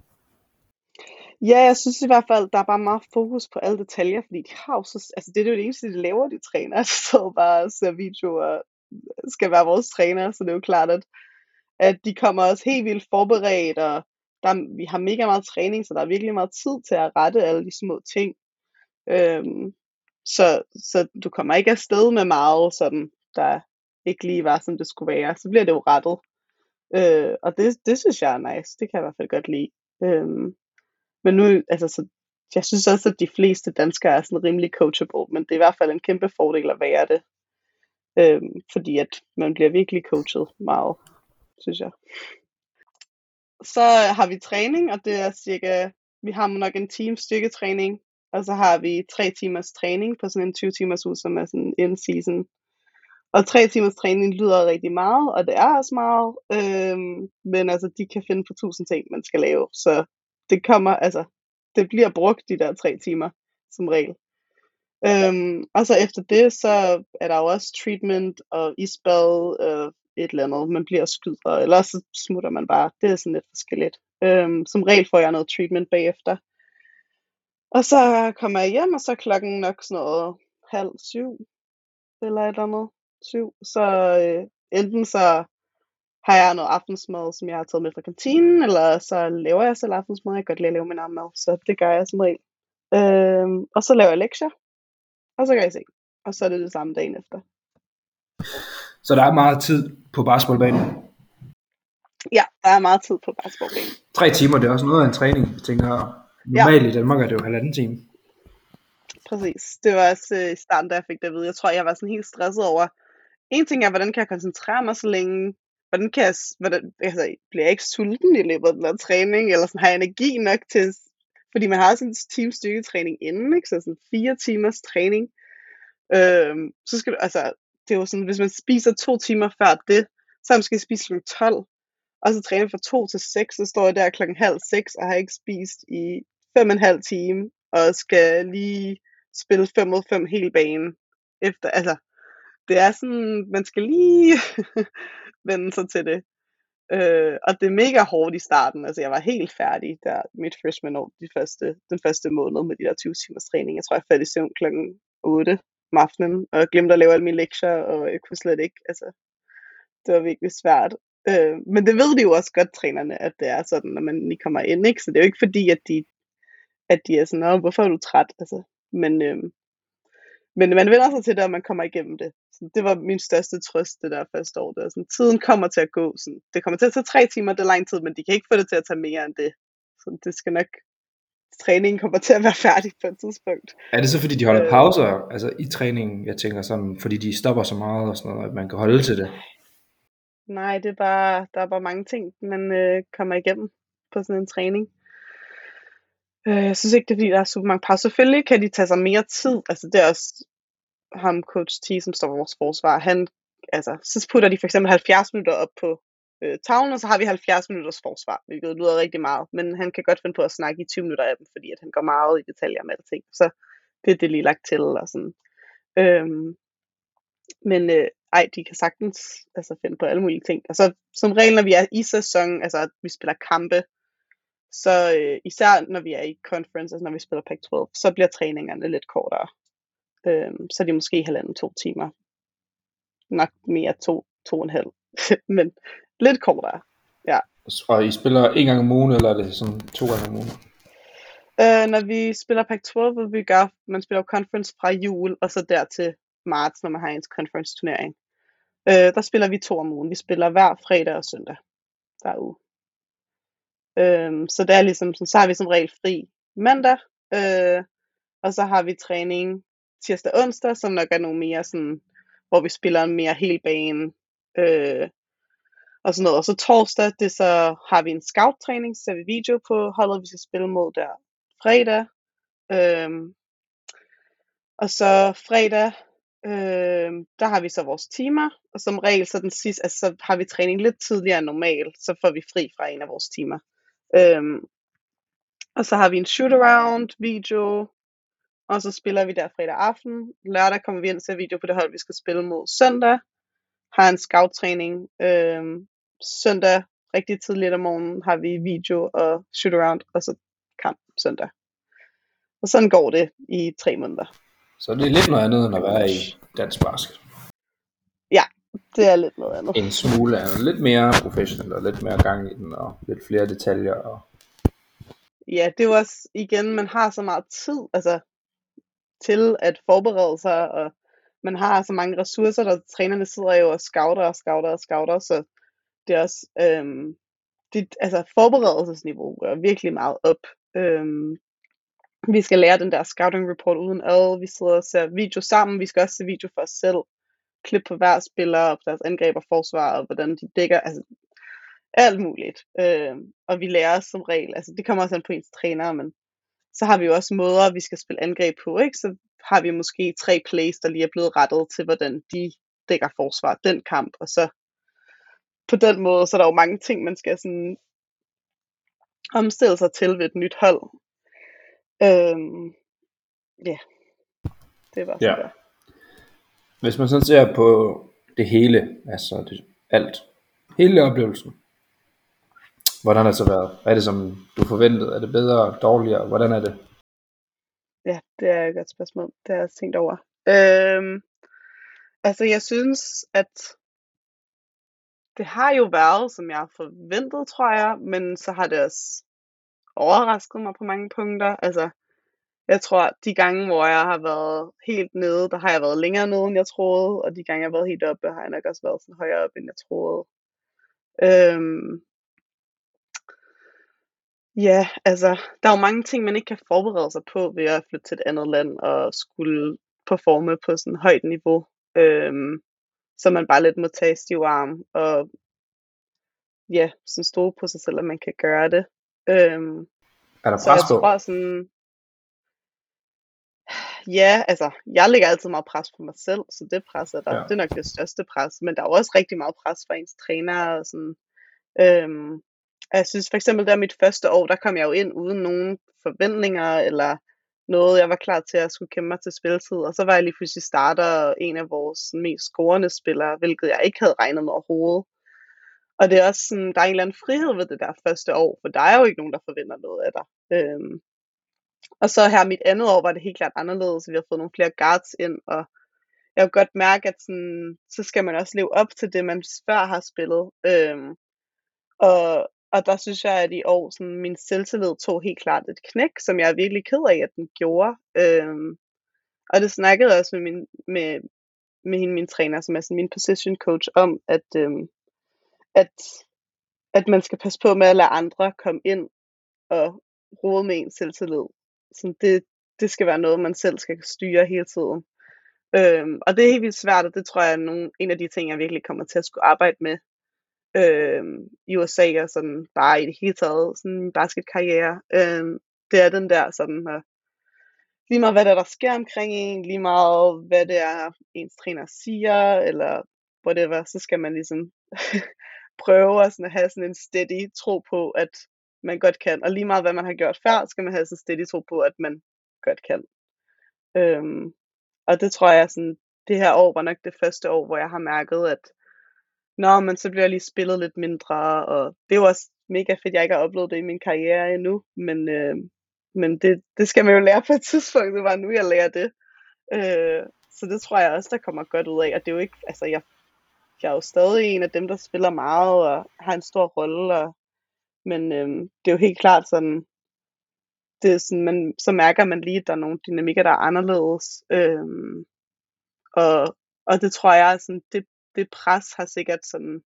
Ja, jeg synes i hvert fald, der er bare meget fokus på alle detaljer, fordi de har jo så, altså det er jo det eneste, de laver, de træner. De sidder bare og ser videoer og skal være vores træner, så det er jo klart, at, at de kommer også helt vildt forberedt, og der, vi har mega meget træning, så der er virkelig meget tid til at rette alle de små ting. Øhm, så, så du kommer ikke afsted med meget, sådan, der ikke lige var, som det skulle være. Så bliver det jo rettet. Øh, og det, det synes jeg er nice. Det kan jeg i hvert fald godt lide. Øhm, men nu, altså, så, jeg synes også, at de fleste danskere er sådan rimelig coachable, men det er i hvert fald en kæmpe fordel at være det. Øhm, fordi at man bliver virkelig coachet meget, synes jeg. Så har vi træning, og det er cirka, vi har nok en team styrketræning, og så har vi tre timers træning på sådan en tyve timers uge, som er sådan en season. Og tre timers træning lyder rigtig meget, og det er også meget, øhm, men altså, de kan finde på tusind ting, man skal lave, så det kommer, altså, det bliver brugt de der tre timer, som regel. Øhm, og så efter det, så er der jo også treatment og isbad, øh, et eller andet, man bliver skyder, eller så smutter man bare, det er sådan lidt forskelligt. Øhm, som regel får jeg noget treatment bagefter. Og så kommer jeg hjem, og så er klokken nok sådan noget halv syv, eller et eller andet, syv. Så øh, enten så har jeg noget aftensmad, som jeg har taget med fra kantinen, eller så laver jeg selv aftensmad. Jeg kan godt lide at lave min egen mad, så det gør jeg som regel. Øhm, og så laver jeg lektier, og så går jeg i seng. Og så er det det samme dagen efter. Så der er meget tid på basketballbanen? Ja, der er meget tid på basketballbanen. Tre timer, det er også noget af en træning, jeg tænker. Normalt ja. I Danmark er det jo halvanden time. Præcis. Det var også øh, i starten, da jeg fik det at vide. Jeg tror, jeg var sådan helt stresset over. En ting er, hvordan kan jeg koncentrere mig så længe? Hvordan kan jeg, hvordan, altså, bliver jeg ikke sulten i løbet af den der træning? Eller sådan, har jeg energi nok til, fordi man har sådan en team styrketræning inden, ikke? Så sådan fire timers træning. Øhm, så skal du, altså, det er jo sådan, hvis man spiser to timer før det, så man skal spise klokken tolv. Og så træner fra to til seks, så står jeg der klokken halv seks, og har ikke spist i fem og en halv time, og skal lige spille fem mod fem hele banen. Efter, altså, det er sådan, man skal lige vende sig til det. Øh, og det er mega hårdt i starten. Altså, jeg var helt færdig der mit freshman år, de første, den første måned med de der tyve timers træning. Jeg tror, jeg faldt i søvn klokken otte om aftenen, og glemte at lave alle mine lektier, og jeg kunne slet ikke, altså, det var virkelig svært. Øh, men det ved de jo også godt, trænerne, at det er sådan, når man lige kommer ind, ikke? Så det er jo ikke fordi, at de, at de er sådan, hvorfor er du træt? Altså, men, øh, men man vender sig til det, og man kommer igennem det. Så det var min største trøst, det der første år. Det var sådan, tiden kommer til at gå. Sådan, det kommer til at tage tre timer, det er lang tid, men de kan ikke få det til at tage mere end det. Så det skal nok, træningen kommer til at være færdig på et tidspunkt. Er det så fordi, de holder pauser altså i træningen? Jeg tænker sådan, fordi de stopper så meget og sådan noget, at man kan holde til det. Nej, det er bare, der er bare mange ting, man øh, kommer igennem på sådan en træning. Øh, jeg synes ikke, det er fordi, der er super mange pauser. Selvfølgelig kan de tage sig mere tid. Altså det er også ham, coach T, som står på vores forsvar. Han, altså, så putter de for eksempel halvfjerds minutter op på øh, tavlen, og så har vi halvfjerds minutters forsvar, hvilket lyder rigtig meget. Men han kan godt finde på at snakke i tyve minutter af dem, fordi at han går meget i detaljer med alting. Så det er det lige lagt til. Og sådan. Øhm, men øh, ej, de kan sagtens altså, finde på alle mulige ting. Og så som regel, når vi er i sæson, altså at vi spiller kampe, så øh, især når vi er i conference, altså når vi spiller Pac tolv, så bliver træningerne lidt kortere. Øhm, så er det måske halvanden, to timer. Nok mere to, to og en halv. Men lidt kortere, ja. Og I spiller en gang om ugen, eller er det sådan to gange om ugen? Øh, når vi spiller Pac tolv, hvor vi gør, man spiller conference fra jul, og så der til marts, når man har ens conference turnering. Øh, der spiller vi to om ugen. Vi spiller hver fredag og søndag hver uge. Øh, så det er ligesom, så har vi som regel fri mandag, øh, og så har vi træning tirsdag og onsdag, som nok er nogle mere sådan, hvor vi spiller en mere hel bane, øh, og sådan noget. Og så torsdag, det så har vi en scout-træning, så ser vi video på holdet, vi skal spille mod der fredag. Øh, og så fredag, Øh, der har vi så vores timer, og som regel så den sidste, altså så har vi træning lidt tidligere end normalt, så får vi fri fra en af vores timer. Øhm, og så har vi en shoot-around video, og så spiller vi der fredag aften. Lørdag kommer vi ind og ser video på det hold, vi skal spille mod søndag. Har en scout-træning. Øhm, søndag, rigtig tidligt om morgenen, har vi video og shoot-around, og så kamp søndag. Og sådan går det i tre måneder. Så det er lidt noget andet, end at være i dansk basket. Ja, det er lidt noget andet. En smule er lidt mere professionel, og lidt mere gang i den, og lidt flere detaljer. Og... Ja, det er jo også, igen, man har så meget tid altså, til at forberede sig, og man har så mange ressourcer, der trænerne sidder jo og scouter og scouter og scouter, så det er også, øhm, det, altså forberedelsesniveau er virkelig meget op. Øhm, vi skal lære den der scouting report uden ad, vi sidder og ser video sammen, vi skal også se video for os selv, klip på hver spiller, og på deres angreb og forsvar, og hvordan de dækker, altså alt muligt. Øh, og vi lærer os som regel, altså det kommer også an på ens træner, men så har vi jo også måder, vi skal spille angreb på, ikke? Så har vi måske tre plays, der lige er blevet rettet til, hvordan de dækker forsvar den kamp, og så på den måde, så er der jo mange ting, man skal sådan omstille sig til ved et nyt hold. Øhm, ja, det var sådan ja. der. Hvis man sådan ser på det hele, altså det, alt, hele oplevelsen, hvordan har det så været? Er det som du forventede? Er det bedre, dårligere? Hvordan er det? Ja, det er et godt spørgsmål. Det har jeg tænkt over. Øhm, altså jeg synes, at det har jo været, som jeg har forventet, tror jeg, men så har det også overrasket mig på mange punkter. Altså, Jeg tror, de gange, hvor jeg har været helt nede, der har jeg været længere nede, end jeg troede, og de gange, jeg har været helt oppe, har jeg nok også været sådan højere op, end jeg troede. Øhm, ja, altså, der er jo mange ting, man ikke kan forberede sig på ved at flytte til et andet land og skulle performe på sådan et højt niveau. Øhm, så man bare lidt må tage stiv arm og ja, sådan stole på sig selv, at man kan gøre det. Øhm, Er der så jeg pres på? tror sådan, ja, altså, jeg lægger altid meget pres på mig selv, så det pres er der. Ja. Det er nok det største pres, men der er jo også rigtig meget pres fra ens træner og sådan. Øhm, og jeg synes for eksempel, der mit første år, der kom jeg jo ind uden nogen forventninger eller noget. Jeg var klar til at skulle kæmpe mig til spilletid, og så var jeg lige pludselig starter og en af vores sådan, mest scorende spillere, hvilket jeg ikke havde regnet med overhovedet. Og det er også sådan, der er en eller anden frihed ved det der første år, for der er jo ikke nogen, der forventer noget af dig. Øhm, og så her mit andet år var det helt klart anderledes, vi har fået nogle flere guards ind, og jeg kunne godt mærke, at sådan, så skal man også leve op til det, man før har spillet. Øhm, og, og der synes jeg, at i år, sådan, min selvtillid tog helt klart et knæk, som jeg er virkelig ked af, at den gjorde. Øhm, og det snakkede jeg også med min, med, med hende, min træner, som er sådan min position coach, om, at, øhm, at, at man skal passe på med at lade andre komme ind og rode med ens selvtillid. Så det, det skal være noget, man selv skal styre hele tiden. Øhm, og det er helt vildt svært, og det tror jeg er nogle, en af de ting, jeg virkelig kommer til at skulle arbejde med øhm, i U S A og sådan bare i det hele taget, sådan min basketkarriere. Øhm, det er den der sådan, uh, lige meget hvad der, der sker omkring en, lige meget hvad det er, ens træner siger, eller whatever, så skal man ligesom prøve at, sådan, at have sådan en steady tro på, at man godt kan. Og lige meget hvad man har gjort før, skal man have sådan en steady tro på, at man godt kan. Øhm, og det tror jeg sådan, det her år var nok det første år, hvor jeg har mærket, at nå, men så bliver jeg lige spillet lidt mindre, og det er jo også mega fedt, jeg ikke har oplevet det i min karriere endnu, men, øh, men det, det skal man jo lære på et tidspunkt, det var nu, jeg lærer det. Øh, så det tror jeg også, der kommer godt ud af, og det er jo ikke, altså jeg, jeg er jo stadig en af dem, der spiller meget, og har en stor rolle, og, men øh, det er jo helt klart sådan, det er sådan, man, så mærker man lige, at der er nogle dynamikker, der er anderledes, øh, og, og det tror jeg, sådan, det, det pres har sikkert sådan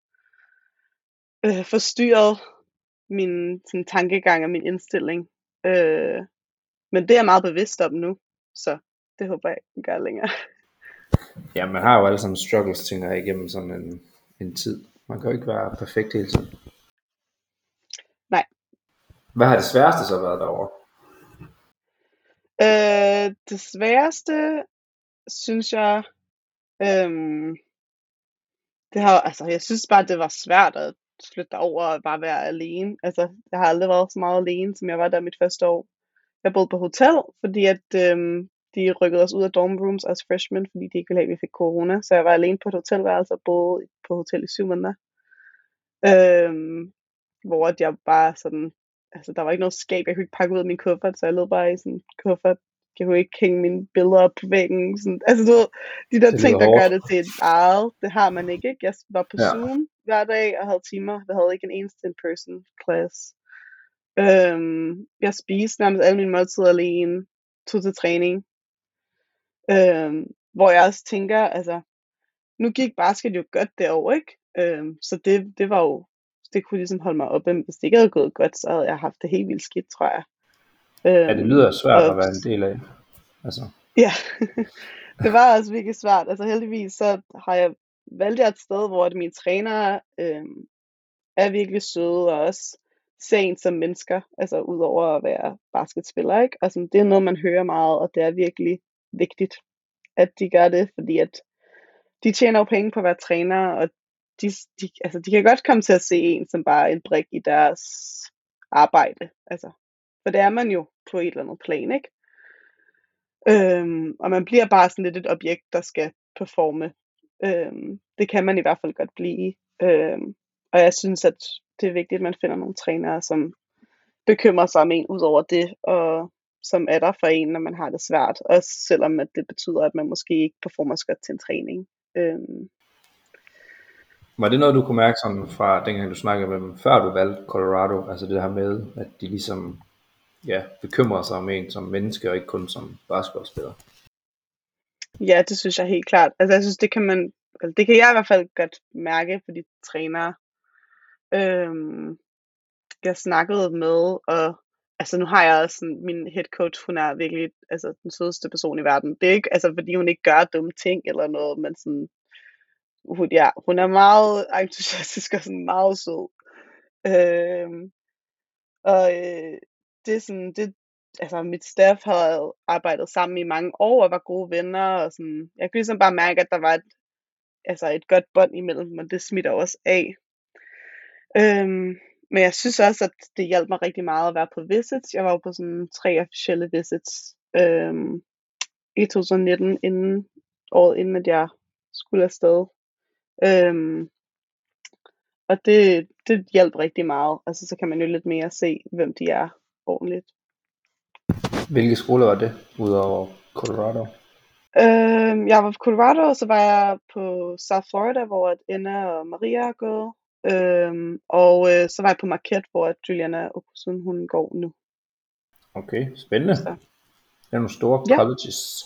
øh, forstyrret min sådan, tankegang og min indstilling. Øh, men det er jeg meget bevidst om nu, så det håber jeg ikke gør længere. Ja, man har jo alle sådan struggles, tænker jeg, igennem sådan en, en tid. Man kan jo ikke være perfekt hele tiden. Nej. Hvad har det sværeste så været derovre? Øh, det sværeste, synes jeg, øhm, det har, altså, jeg synes bare, det var svært at flytte derover og bare være alene. Altså, jeg har aldrig været så meget alene, som jeg var der mit første år. Jeg boede på hotel, fordi at øhm, de rykkede os ud af dorm rooms as freshmen, fordi de ikke ville have, at vi fik corona. Så jeg var alene på et hotelværelse og boede på hotel i syv måneder. Øhm, hvor at jeg bare sådan, altså der var ikke noget skab, jeg kunne ikke pakke ud af min kuffert, så jeg lå bare i sådan en kuffert. Jeg kunne ikke hænge mine billeder op på væggen. Sådan, altså du ved, de der Det ting, lyder der gør hårdt. det til et eget, det har man ikke, ikke? Jeg var på Ja. Zoom hver dag og havde timer. Jeg havde ikke en eneste in-person class. Øhm, jeg spiste nærmest alle mine måltider alene, tog til træning. Øhm, hvor jeg også tænker, altså, nu gik basket jo godt derovre, ikke? Øhm, så det, det var jo, det kunne ligesom holde mig oppe. Hvis det ikke havde gået godt, så havde jeg haft det helt vildt skidt, tror jeg. Øhm, Ja, det lyder svært og, at være en del af. Altså. Ja, det var også virkelig svært. Altså heldigvis så har jeg valgt et sted, hvor mine trænere øhm, er virkelig søde og også ser en som mennesker, altså udover at være basketspiller, ikke? Altså det er noget, man hører meget, og det er virkelig vigtigt, at de gør det, fordi at de tjener jo penge på at være træner, og de, de, altså, de kan godt komme til at se en som bare en brik i deres arbejde, altså. For det er man jo på et eller andet plan, ikke? Øhm, og man bliver bare sådan lidt et objekt, der skal performe. Øhm, det kan man i hvert fald godt blive. Øhm, og jeg synes, at det er vigtigt, at man finder nogle trænere, som bekymrer sig om en ud over det, og som er der for en, når man har det svært. Også selvom at det betyder, at man måske ikke performer så godt til en træning. Øhm. Var det noget, du kunne mærke sådan fra dengang, du snakkede med dem, før du valgte Colorado? Altså det her med, at de ligesom ja, bekymrer sig om en som menneske, og ikke kun som basketballspiller. Ja, det synes jeg helt klart. Altså jeg synes, det kan man, altså, det kan jeg i hvert fald godt mærke på de trænere, øhm, jeg snakkede med, og altså nu har jeg også sådan, min head coach, hun er virkelig altså den sødeste person i verden. Det er ikke, altså fordi hun ikke gør dumme ting eller noget, men sådan, hun, ja, hun er meget entusiastisk og sådan meget sød. Øhm, og øh, det er sådan, det, altså mit staff har arbejdet sammen i mange år og var gode venner, og sådan, jeg kunne ligesom bare mærke, at der var et, altså et godt bånd imellem, men det smitter også af. Øhm, men jeg synes også, at det hjalp mig rigtig meget at være på visits. Jeg var jo på sådan tre officielle visits øhm, i to tusind nitten, inden, året inden at jeg skulle afsted. Øhm, og det, det hjalp rigtig meget. Altså så kan man jo lidt mere se, hvem de er ordentligt. Hvilke skoler var det, udover Colorado? Øhm, jeg var på Colorado, og så var jeg på South Florida, hvor at Anna og Maria er gået. Øhm, og øh, så var jeg på Marquette, hvor at Juliana Okusun, hun går nu. Okay, spændende. Så. Det er nogle store Ja. colleges.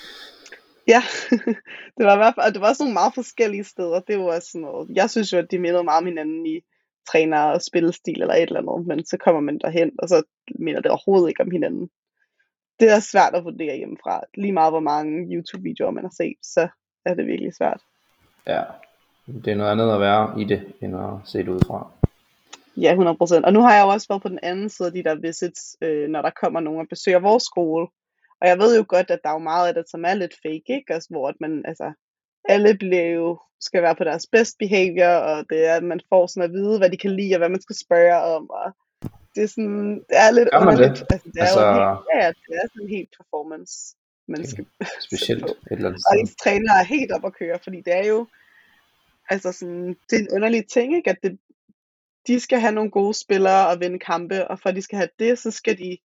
Ja, det var i hvert fald, og det var også nogle meget forskellige steder. Det var også sådan noget. Jeg synes jo, at de mindede meget om hinanden i træner og spillestil eller et eller andet, men så kommer man derhen, og så minder det overhovedet ikke om hinanden. Det er svært at vurdere hjemmefra. Lige meget hvor mange YouTube-videoer man har set, så er det virkelig svært. Ja, det er noget andet at være i det, end at se det udefra. Ja, hundrede procent. Og nu har jeg jo også været på den anden side af de der visits, øh, når der kommer nogen og besøger vores skole. Og jeg ved jo godt, at der er jo meget af det, som er lidt fake, ikke? Altså, hvor at man, altså, alle bliver jo, skal være på deres best behavior, og det er, at man får sådan at vide, hvad de kan lide, og hvad man skal spørge om, og det er sådan, det er lidt Gør man underligt. det? Altså, det er Altså, jo helt, ja, det er sådan helt performance, man okay, skal specielt sætte på. et eller andet Og sted. ens træner er helt op at køre, fordi det er jo, altså sådan, det er en underlig ting, ikke? At det, de skal have nogle gode spillere og vinde kampe, og for at de skal have det, så skal de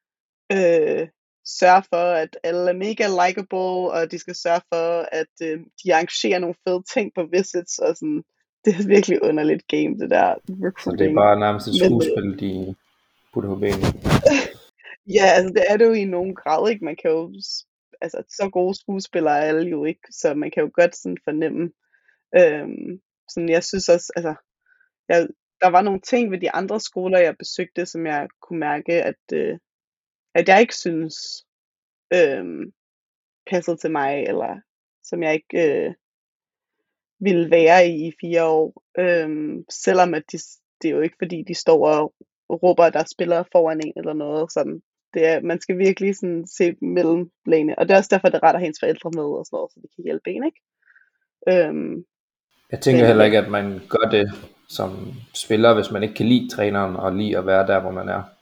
øh, sørge for, at alle er mega likeable, og de skal sørge for, at øh, de arrangerer nogle fede ting på visits, og sådan, det er virkelig underligt game, det der recruiting. Så det er bare nærmest et Men, skuespil, de putter på benene. ja, altså det er det jo i nogen grad, ikke? Man kan jo, altså så gode skuespillere er alle jo ikke, så man kan jo godt sådan fornemme, øhm, sådan jeg synes også, altså, jeg, der var nogle ting ved de andre skoler, jeg besøgte, som jeg kunne mærke, at, øh, at jeg ikke synes øh, passede til mig, eller som jeg ikke øh, ville være i i fire år. Øh, selvom at de, det er jo ikke fordi, de står og råber, at der er spillere foran en eller noget. Sådan. Det er, man skal virkelig sådan se mellem lagene. Og det er også derfor, det er ret at have ens forældre med, og sådan noget, så de kan hjælpe en, ikke? Øh, Jeg tænker men, heller ikke, at man gør det som spiller, hvis man ikke kan lide træneren og lide at være der, hvor man er.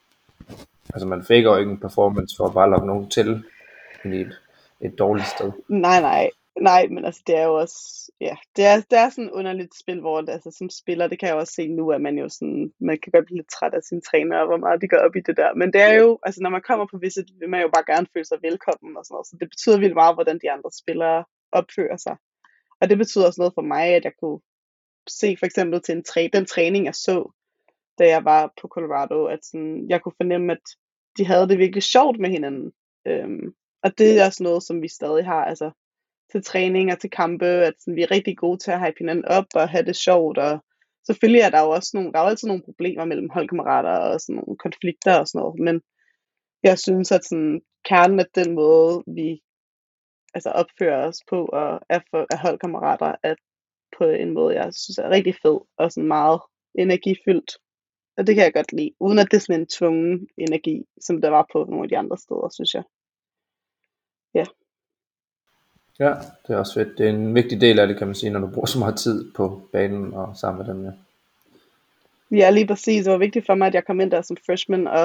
Altså man faker jo ikke en performance for at bare lokke nogen til i et, et dårligt sted. Nej, nej. Nej, men altså det er jo også, ja, det er, det er sådan et underligt spil, hvor det, altså som spiller, det kan jeg også se nu, at man jo sådan, man kan godt blive lidt træt af sine træner, og hvor meget de går op i det der. Men det er jo, altså når man kommer på visit, vil man jo bare gerne føle sig velkommen og sådan noget, så det betyder vildt meget, hvordan de andre spillere opfører sig. Og det betyder også noget for mig, at jeg kunne se for eksempel til en træ, den træning, jeg så, da jeg var på Colorado, at sådan, jeg kunne fornemme, at de havde det virkelig sjovt med hinanden. Øhm, og det er også noget, som vi stadig har, altså til træning og til kampe, at sådan, vi er rigtig gode til at hype hinanden op og have det sjovt, og selvfølgelig er der jo også nogle, der er jo altid nogle problemer mellem holdkammerater og sådan nogle konflikter og sådan noget, men jeg synes, at sådan, kernen af den måde, vi altså opfører os på og er, for, er holdkammerater, er på en måde, jeg synes er rigtig fed og sådan meget energifyldt. Og det kan jeg godt lide, uden at det er sådan en tvungen energi, som der var på nogle af de andre steder, synes jeg. Ja. Ja, det er også fedt. Det er en vigtig del af det, kan man sige, når du bruger så meget tid på banen og sammen med dem. Ja, ja lige præcis. Det var vigtigt for mig, at jeg kom ind der som freshman og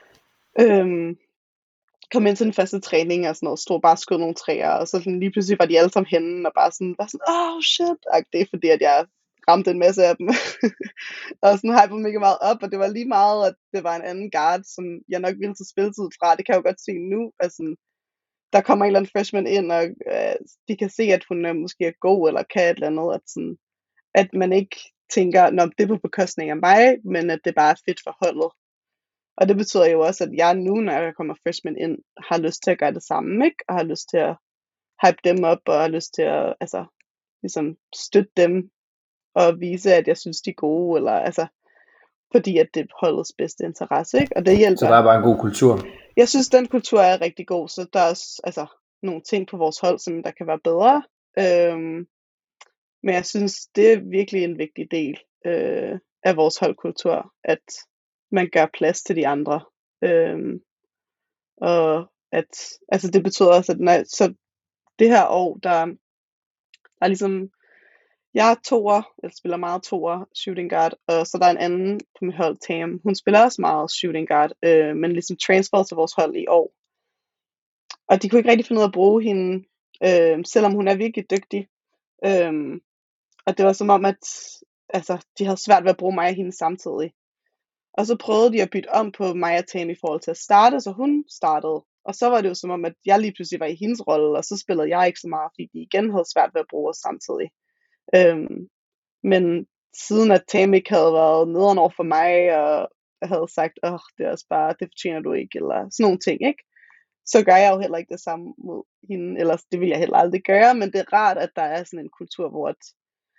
øhm, kom ind til den første træning og sådan noget, stod bare og skød nogle træer, og så sådan, lige pludselig var de alle sammen henne og bare sådan, var sådan, oh shit, og det er fordi, at jeg ramte en masse af dem, og sådan hypede mega meget op, og det var lige meget, at det var en anden guard, som jeg nok ville til spilletid fra, det kan jeg jo godt se nu, altså, der kommer en eller anden freshman ind, og øh, de kan se, at hun øh, måske er god, eller kan et eller andet, at, sådan, at man ikke tænker, nå, det er på bekostning af mig, men at det bare er fedt for holdet. Og det betyder jo også, at jeg nu, når jeg kommer freshmen ind, har lyst til at gøre det samme, ikke? Og har lyst til at hype dem op, og har lyst til at altså, ligesom støtte dem, og vise, at jeg synes, de er gode, eller altså, fordi at det er holdets bedste interesse, ikke? Og det hjælper. Så der er bare en god kultur. Jeg synes, den kultur er rigtig god, så der er også altså, nogle ting på vores hold, som der kan være bedre. Øhm, men jeg synes, det er virkelig en vigtig del øh, af vores holdkultur, at man gør plads til de andre. Øhm, og at, altså det betyder også, at når, så det her år, der, der er ligesom, jeg er toer, jeg spiller meget toer, shooting guard, og så der er en anden på mit hold, Tam, hun spiller også meget shooting guard, øh, men ligesom transfer til vores hold i år. Og de kunne ikke rigtig finde ud af at bruge hende, øh, selvom hun er virkelig dygtig. Øh, og det var som om, at altså, de havde svært ved at bruge mig og hende samtidig. Og så prøvede de at bytte om på mig og Tam i forhold til at starte, så hun startede. Og så var det jo som om, at jeg lige pludselig var i hendes rolle, og så spillede jeg ikke så meget, fordi de igen havde svært ved at bruge os samtidig. Øhm, men siden at Tam ikke havde været nederen over for mig, og havde sagt, åh, det er også bare, det fortjener du ikke, eller sådan nogle ting, ikke? Så gør jeg jo heller ikke det samme mod hende, eller det vil jeg heller aldrig gøre, men det er rart, at der er sådan en kultur, hvor at,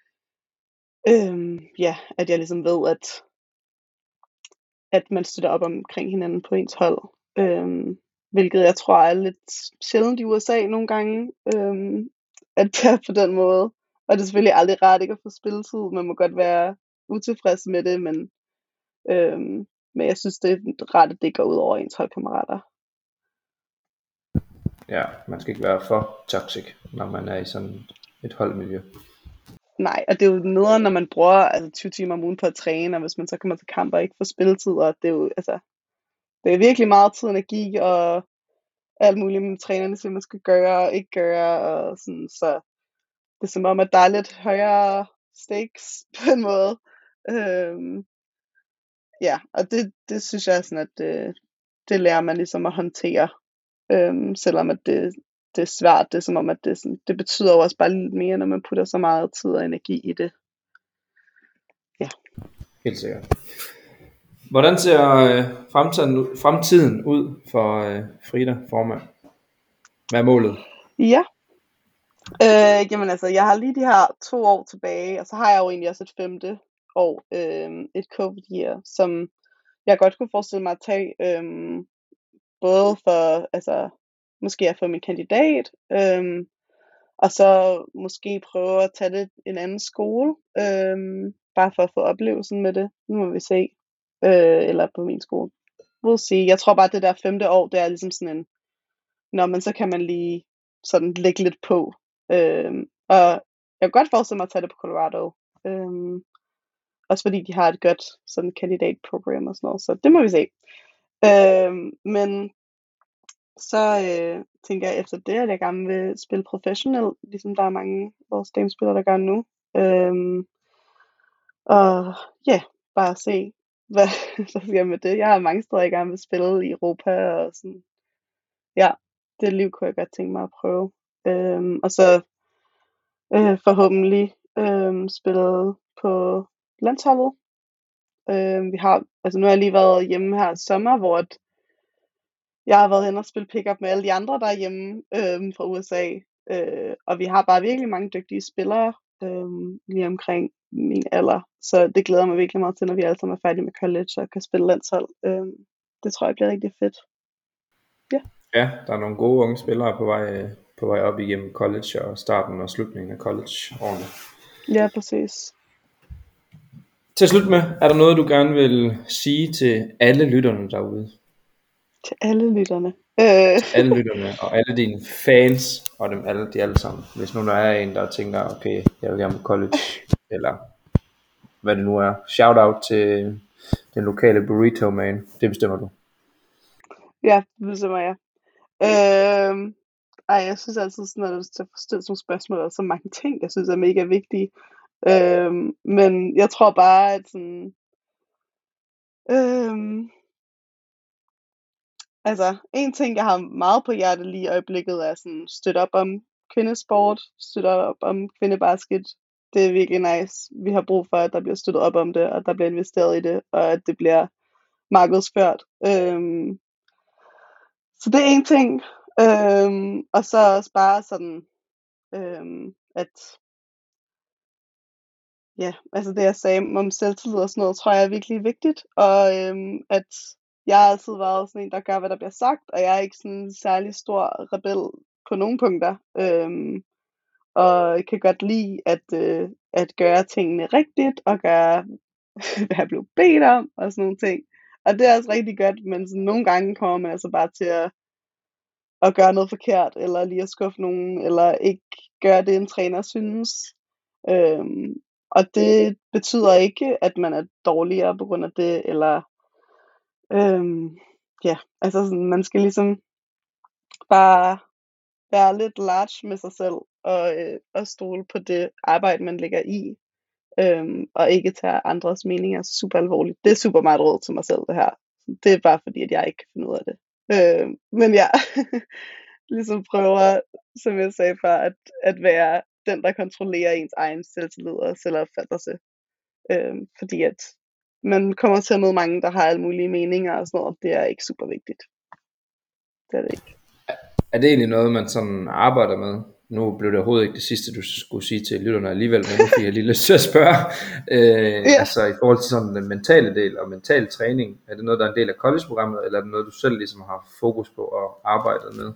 øhm, ja, at jeg ligesom ved, at, at man støtter op omkring hinanden på ens hold, øhm, hvilket jeg tror er lidt sjældent i U S A nogle gange, øhm, at det er på den måde. Og det er selvfølgelig aldrig rart ikke at få spilletid, man må godt være utilfreds med det, men, øhm, men jeg synes, det er rart, at det går ud over ens holdkammerater. Ja, man skal ikke være for toxic, når man er i sådan et holdmiljø. Nej, og det er jo nederen, når man bruger altså, tyve timer om ugen på at træne, og hvis man så kommer til kamp og ikke får spilletid, og det er jo, altså, det er virkelig meget tid og energi, og alt muligt med trænerne, som man skal gøre og ikke gøre, og sådan, så det er som om, at der er lidt højere stakes på en måde. Øhm, ja, og det, det synes jeg er sådan, at det, det lærer man ligesom at håndtere, øhm, selvom at det, det er svært. Det er som om, at det, sådan, det betyder jo også bare lidt mere, når man putter så meget tid og energi i det. Ja. Helt sikkert. Hvordan ser øh, fremtiden, ud, fremtiden ud for øh, Frida Formand? Hvad er målet? Ja. Øh, jamen altså, jeg har lige de her to år tilbage, og så har jeg jo egentlig også et femte år, øh, et covid year, som jeg godt kunne forestille mig at tage, øh, både for, altså, måske at få min kandidat, øh, og så måske prøve at tage det en anden skole, øh, bare for at få oplevelsen med det. Nu må vi se. Øh, eller på min skole. We'll see. Jeg tror bare, at det der femte år, det er ligesom sådan en, når man så kan man lige sådan lægge lidt på. Øhm, og jeg kan godt forestille mig at tage det på Colorado. Øhm, også fordi de har et godt sådan kandidatprogram og sådan noget. Så det må vi se. Øhm, men så øh, tænker jeg efter det, at jeg gerne vil spille professionelt, ligesom der er mange af vores damespillere, der gør nu. Øhm, og ja, yeah, bare se, hvad der sker med det. Jeg har mange steder, jeg gerne vil spille i Europa, og sådan, ja, det liv kunne jeg godt tænke mig at prøve. Øhm, og så øh, forhåbentlig øh, spille på landsholdet. Øh, vi har, altså nu har jeg lige været hjemme her i sommer, hvor at jeg har været hen og spille pick-up med alle de andre, der er hjemme øh, fra U S A. Øh, og vi har bare virkelig mange dygtige spillere øh, lige omkring min alder. Så det glæder mig virkelig meget til, når vi alle sammen er færdige med college og kan spille landshold. Øh, det tror jeg bliver rigtig fedt. Ja. Ja, der er nogle gode unge spillere på vej, på vej op igennem college og starten og slutningen af college-årene. Ja, præcis. Til slut med, er der noget, du gerne vil sige til alle lytterne derude? Til alle lytterne. Øh. Til alle lytterne og alle dine fans og dem alle, de alle sammen. Hvis nu der er en, der tænker, okay, jeg vil gerne på college, eller hvad det nu er. Shout out til den lokale burrito man. Det bestemmer du. Ja, det bestemmer jeg. Øh, ej, jeg synes altid, sådan, at det er at forstå sådan spørgsmål, og så mange ting, jeg synes er mega vigtige. Øh, men jeg tror bare, at sådan, øh, altså, en ting, jeg har meget på hjertet lige i øjeblikket, er sådan, støtte op om kvindesport, støtte op om kvindebasket. Det er virkelig nice. Vi har brug for, at der bliver støttet op om det, og der bliver investeret i det, og at det bliver markedsført. Øhm, så det er en ting. Øhm, og så også bare sådan, øhm, at ja, altså det jeg sagde om selvtillid og sådan noget, tror jeg er virkelig vigtigt. Og øhm, at jeg har altid været sådan en, der gør, hvad der bliver sagt, og jeg er ikke sådan en særlig stor rebel på nogle punkter. Øhm, og jeg kan godt lide at, øh, at gøre tingene rigtigt, og gøre, hvad jeg blev bedt om, og sådan nogle ting. Og det er også rigtig godt, men sådan nogle gange kommer man altså bare til at, at gøre noget forkert, eller lige at skuffe nogen, eller ikke gøre det, en træner synes. Øhm, og det betyder ikke, at man er dårligere på grund af det, eller øhm, ja, altså sådan, man skal ligesom bare være lidt large med sig selv, og, øh, og stole på det arbejde, man lægger i, øhm, og ikke tage andres meninger super alvorligt. Det er super meget råd til mig selv, det her. Det er bare fordi, at jeg ikke kan finde ud af det. Øh, men ja, ligesom prøver, som jeg sagde før, at, at være den, der kontrollerer ens egen selvtillid og selvopfattelse. Øh, fordi at man kommer til at møde mange, der har alle mulige meninger og sådan noget, det er ikke super vigtigt. Det er det ikke. Er det egentlig noget, man sådan arbejder med? Nu blev det overhovedet ikke det sidste, du skulle sige til lytterne alligevel, men nu fik jeg lige lyst til at spørge. Øh, Ja. Altså i forhold til sådan den mentale del og mental træning, er det noget, der er en del af college-programmet, eller er det noget, du selv ligesom har fokus på at arbejde med?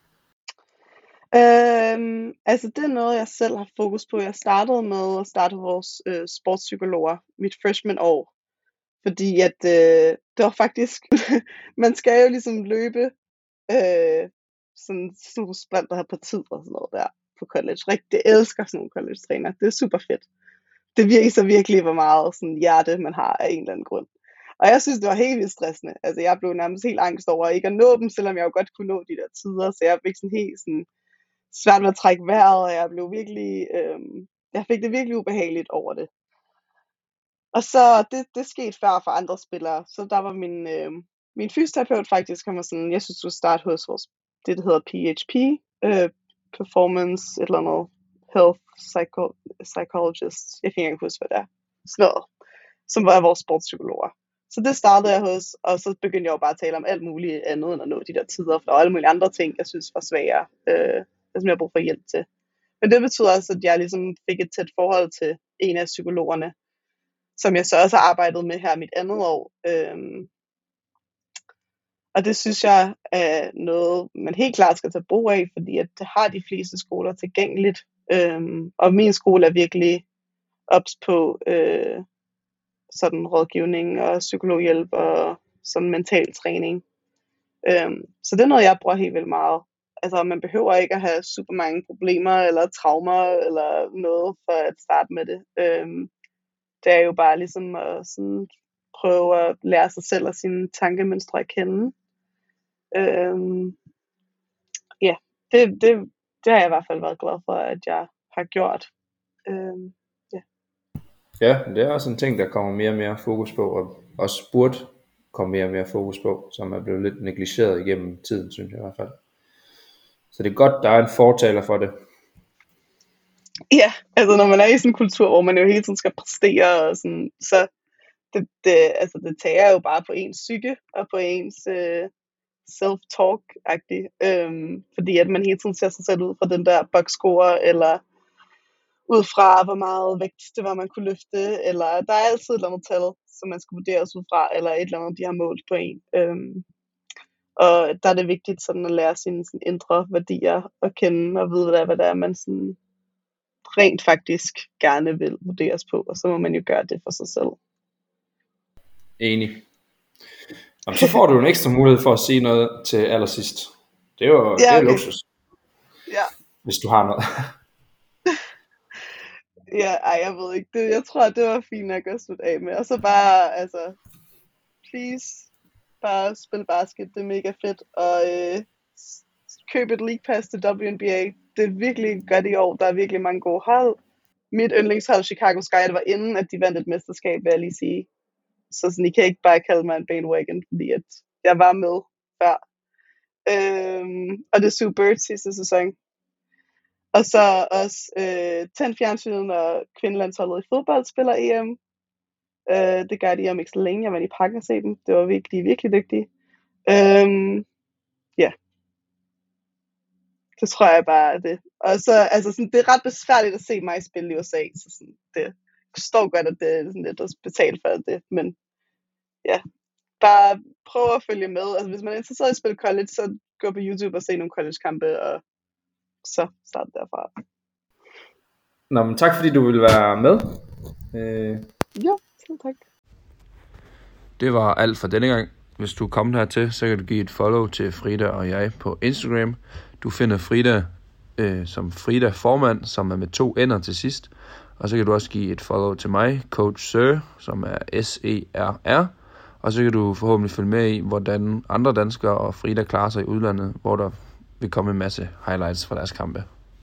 Øhm, altså det er noget, jeg selv har fokus på. Jeg startede med at starte vores øh, sportspsykologer mit freshman år. Fordi at øh, det var faktisk, man skal jo ligesom løbe øh, sådan super sprint, der har på tid og sådan noget der på college. Rigtig elsker sådan nogle college-træner. Det er super fedt. Det viser virkelig, hvor meget sådan hjerte man har af en eller anden grund. Og jeg synes, det var helt vildt stressende. Altså jeg blev nærmest helt angst over ikke at nå dem, selvom jeg jo godt kunne nå de der tider. Så jeg fik sådan helt sådan svært ved at trække vejret, og jeg blev virkelig, øh, jeg fik det virkelig ubehageligt over det. Og så det, det skete før for andre spillere. Så der var min, øh, min fysioterapeut faktisk, han var sådan, jeg synes, du skal starte hos vores, det der hedder P H P, øh, Performance, et eller andet, Health Psycho- Psychologist, jeg kan ikke engang huske, hvad det er, sådan noget, som var vores sportspsykologer. Så det startede jeg hos, og så begyndte jeg jo bare at tale om alt muligt andet, end at nå de der tider, for der var alle mulige andre ting, jeg synes var svære, øh, som jeg har brug for hjælp til. Men det betyder også, at jeg ligesom fik et tæt forhold til en af psykologerne, som jeg så også har arbejdet med her mit andet år. Øhm, og det synes jeg er noget, man helt klart skal tage brug af, fordi at det har de fleste skoler tilgængeligt. Øhm, og min skole er virkelig ops på øh, sådan rådgivning og psykologhjælp og sådan mental træning. Øhm, så det er noget, jeg bruger helt vildt meget. Altså man behøver ikke at have super mange problemer eller traumer eller noget for at starte med det. Øhm, det er jo bare ligesom at sådan prøve at lære sig selv og sine tankemønstre at kende. Øhm, ja, det, det, det har jeg i hvert fald været glad for, at jeg har gjort. Øhm, ja. Ja, det er også en ting, der kommer mere og mere fokus på, og også burde komme mere og mere fokus på, som er blevet lidt negligeret igennem tiden, synes jeg i hvert fald. Så det er godt, der er en fortaler for det. Ja, altså når man er i sådan en kultur, hvor man jo hele tiden skal præstere, og sådan, så det, det, altså det tager jo bare på ens psyke og på ens øh, self-talk-agtigt. Øhm, fordi at man hele tiden ser sig selv ud fra den der boxscore, eller ud fra hvor meget vægt det var, man kunne løfte, eller der er altid et eller andet tal, som man skal vurderes ud fra, eller et eller andet, de har målt på en. Øhm, og der er det vigtigt sådan at lære sine sådan, indre værdier at kende, og vide, hvad det er, hvad det er man sådan rent faktisk gerne vil vurderes på, og så må man jo gøre det for sig selv. Enig. Jamen, så får du en ekstra mulighed for at sige noget til allersidst. Det er jo, Ja, det er okay. luksus, Ja, hvis du har noget. ja, ej, jeg ved ikke. Det, jeg tror, det var fint nok at slutte af med. Og så bare, altså, please, bare spil basket. Det er mega fedt. Og øh, køb et League Pass til W N B A. Det er virkelig godt i år. Der er virkelig mange gode hold. Mit yndlingshold, Chicago Sky, det var inden, at de vandt et mesterskab, vil jeg lige sige. Så sådan, I kan ikke bare kalde mig en bandwagon, fordi at jeg var med før. Øhm, og det er Sue Bird sidste sæson. Og så også øh, tænd fjernsynet, når kvindelandsholdet i fodbold spiller E M. Øh, det gør de om ikke så længe. Jeg var i Parken og se dem. Det var virkelig, virkelig dygtige. Øhm, ja. Det tror jeg bare er det. Og så, altså sådan, det er ret besværligt at se mig spille i U S A. Så sådan, det jeg forstår godt, at det er sådan lidt at betale for det. Men ja, bare prøv at følge med. Altså hvis man er interesseret i at spille college, så gå på YouTube og se nogle college-kampe, og så start derfra. Nå, men tak fordi du ville være med. Øh... Ja, selv tak. Det var alt for denne gang. Hvis du er kommet hertil, så kan du give et follow til Frida og jeg på Instagram. Du finder Frida øh, som Frida Formand, som er med to n'er til sidst. Og så kan du også give et follow til mig, Coach Sir, som er S E R R. Og så kan du forhåbentlig følge med i, hvordan andre danskere og Frida klarer sig i udlandet, hvor der vil komme en masse highlights fra deres kampe.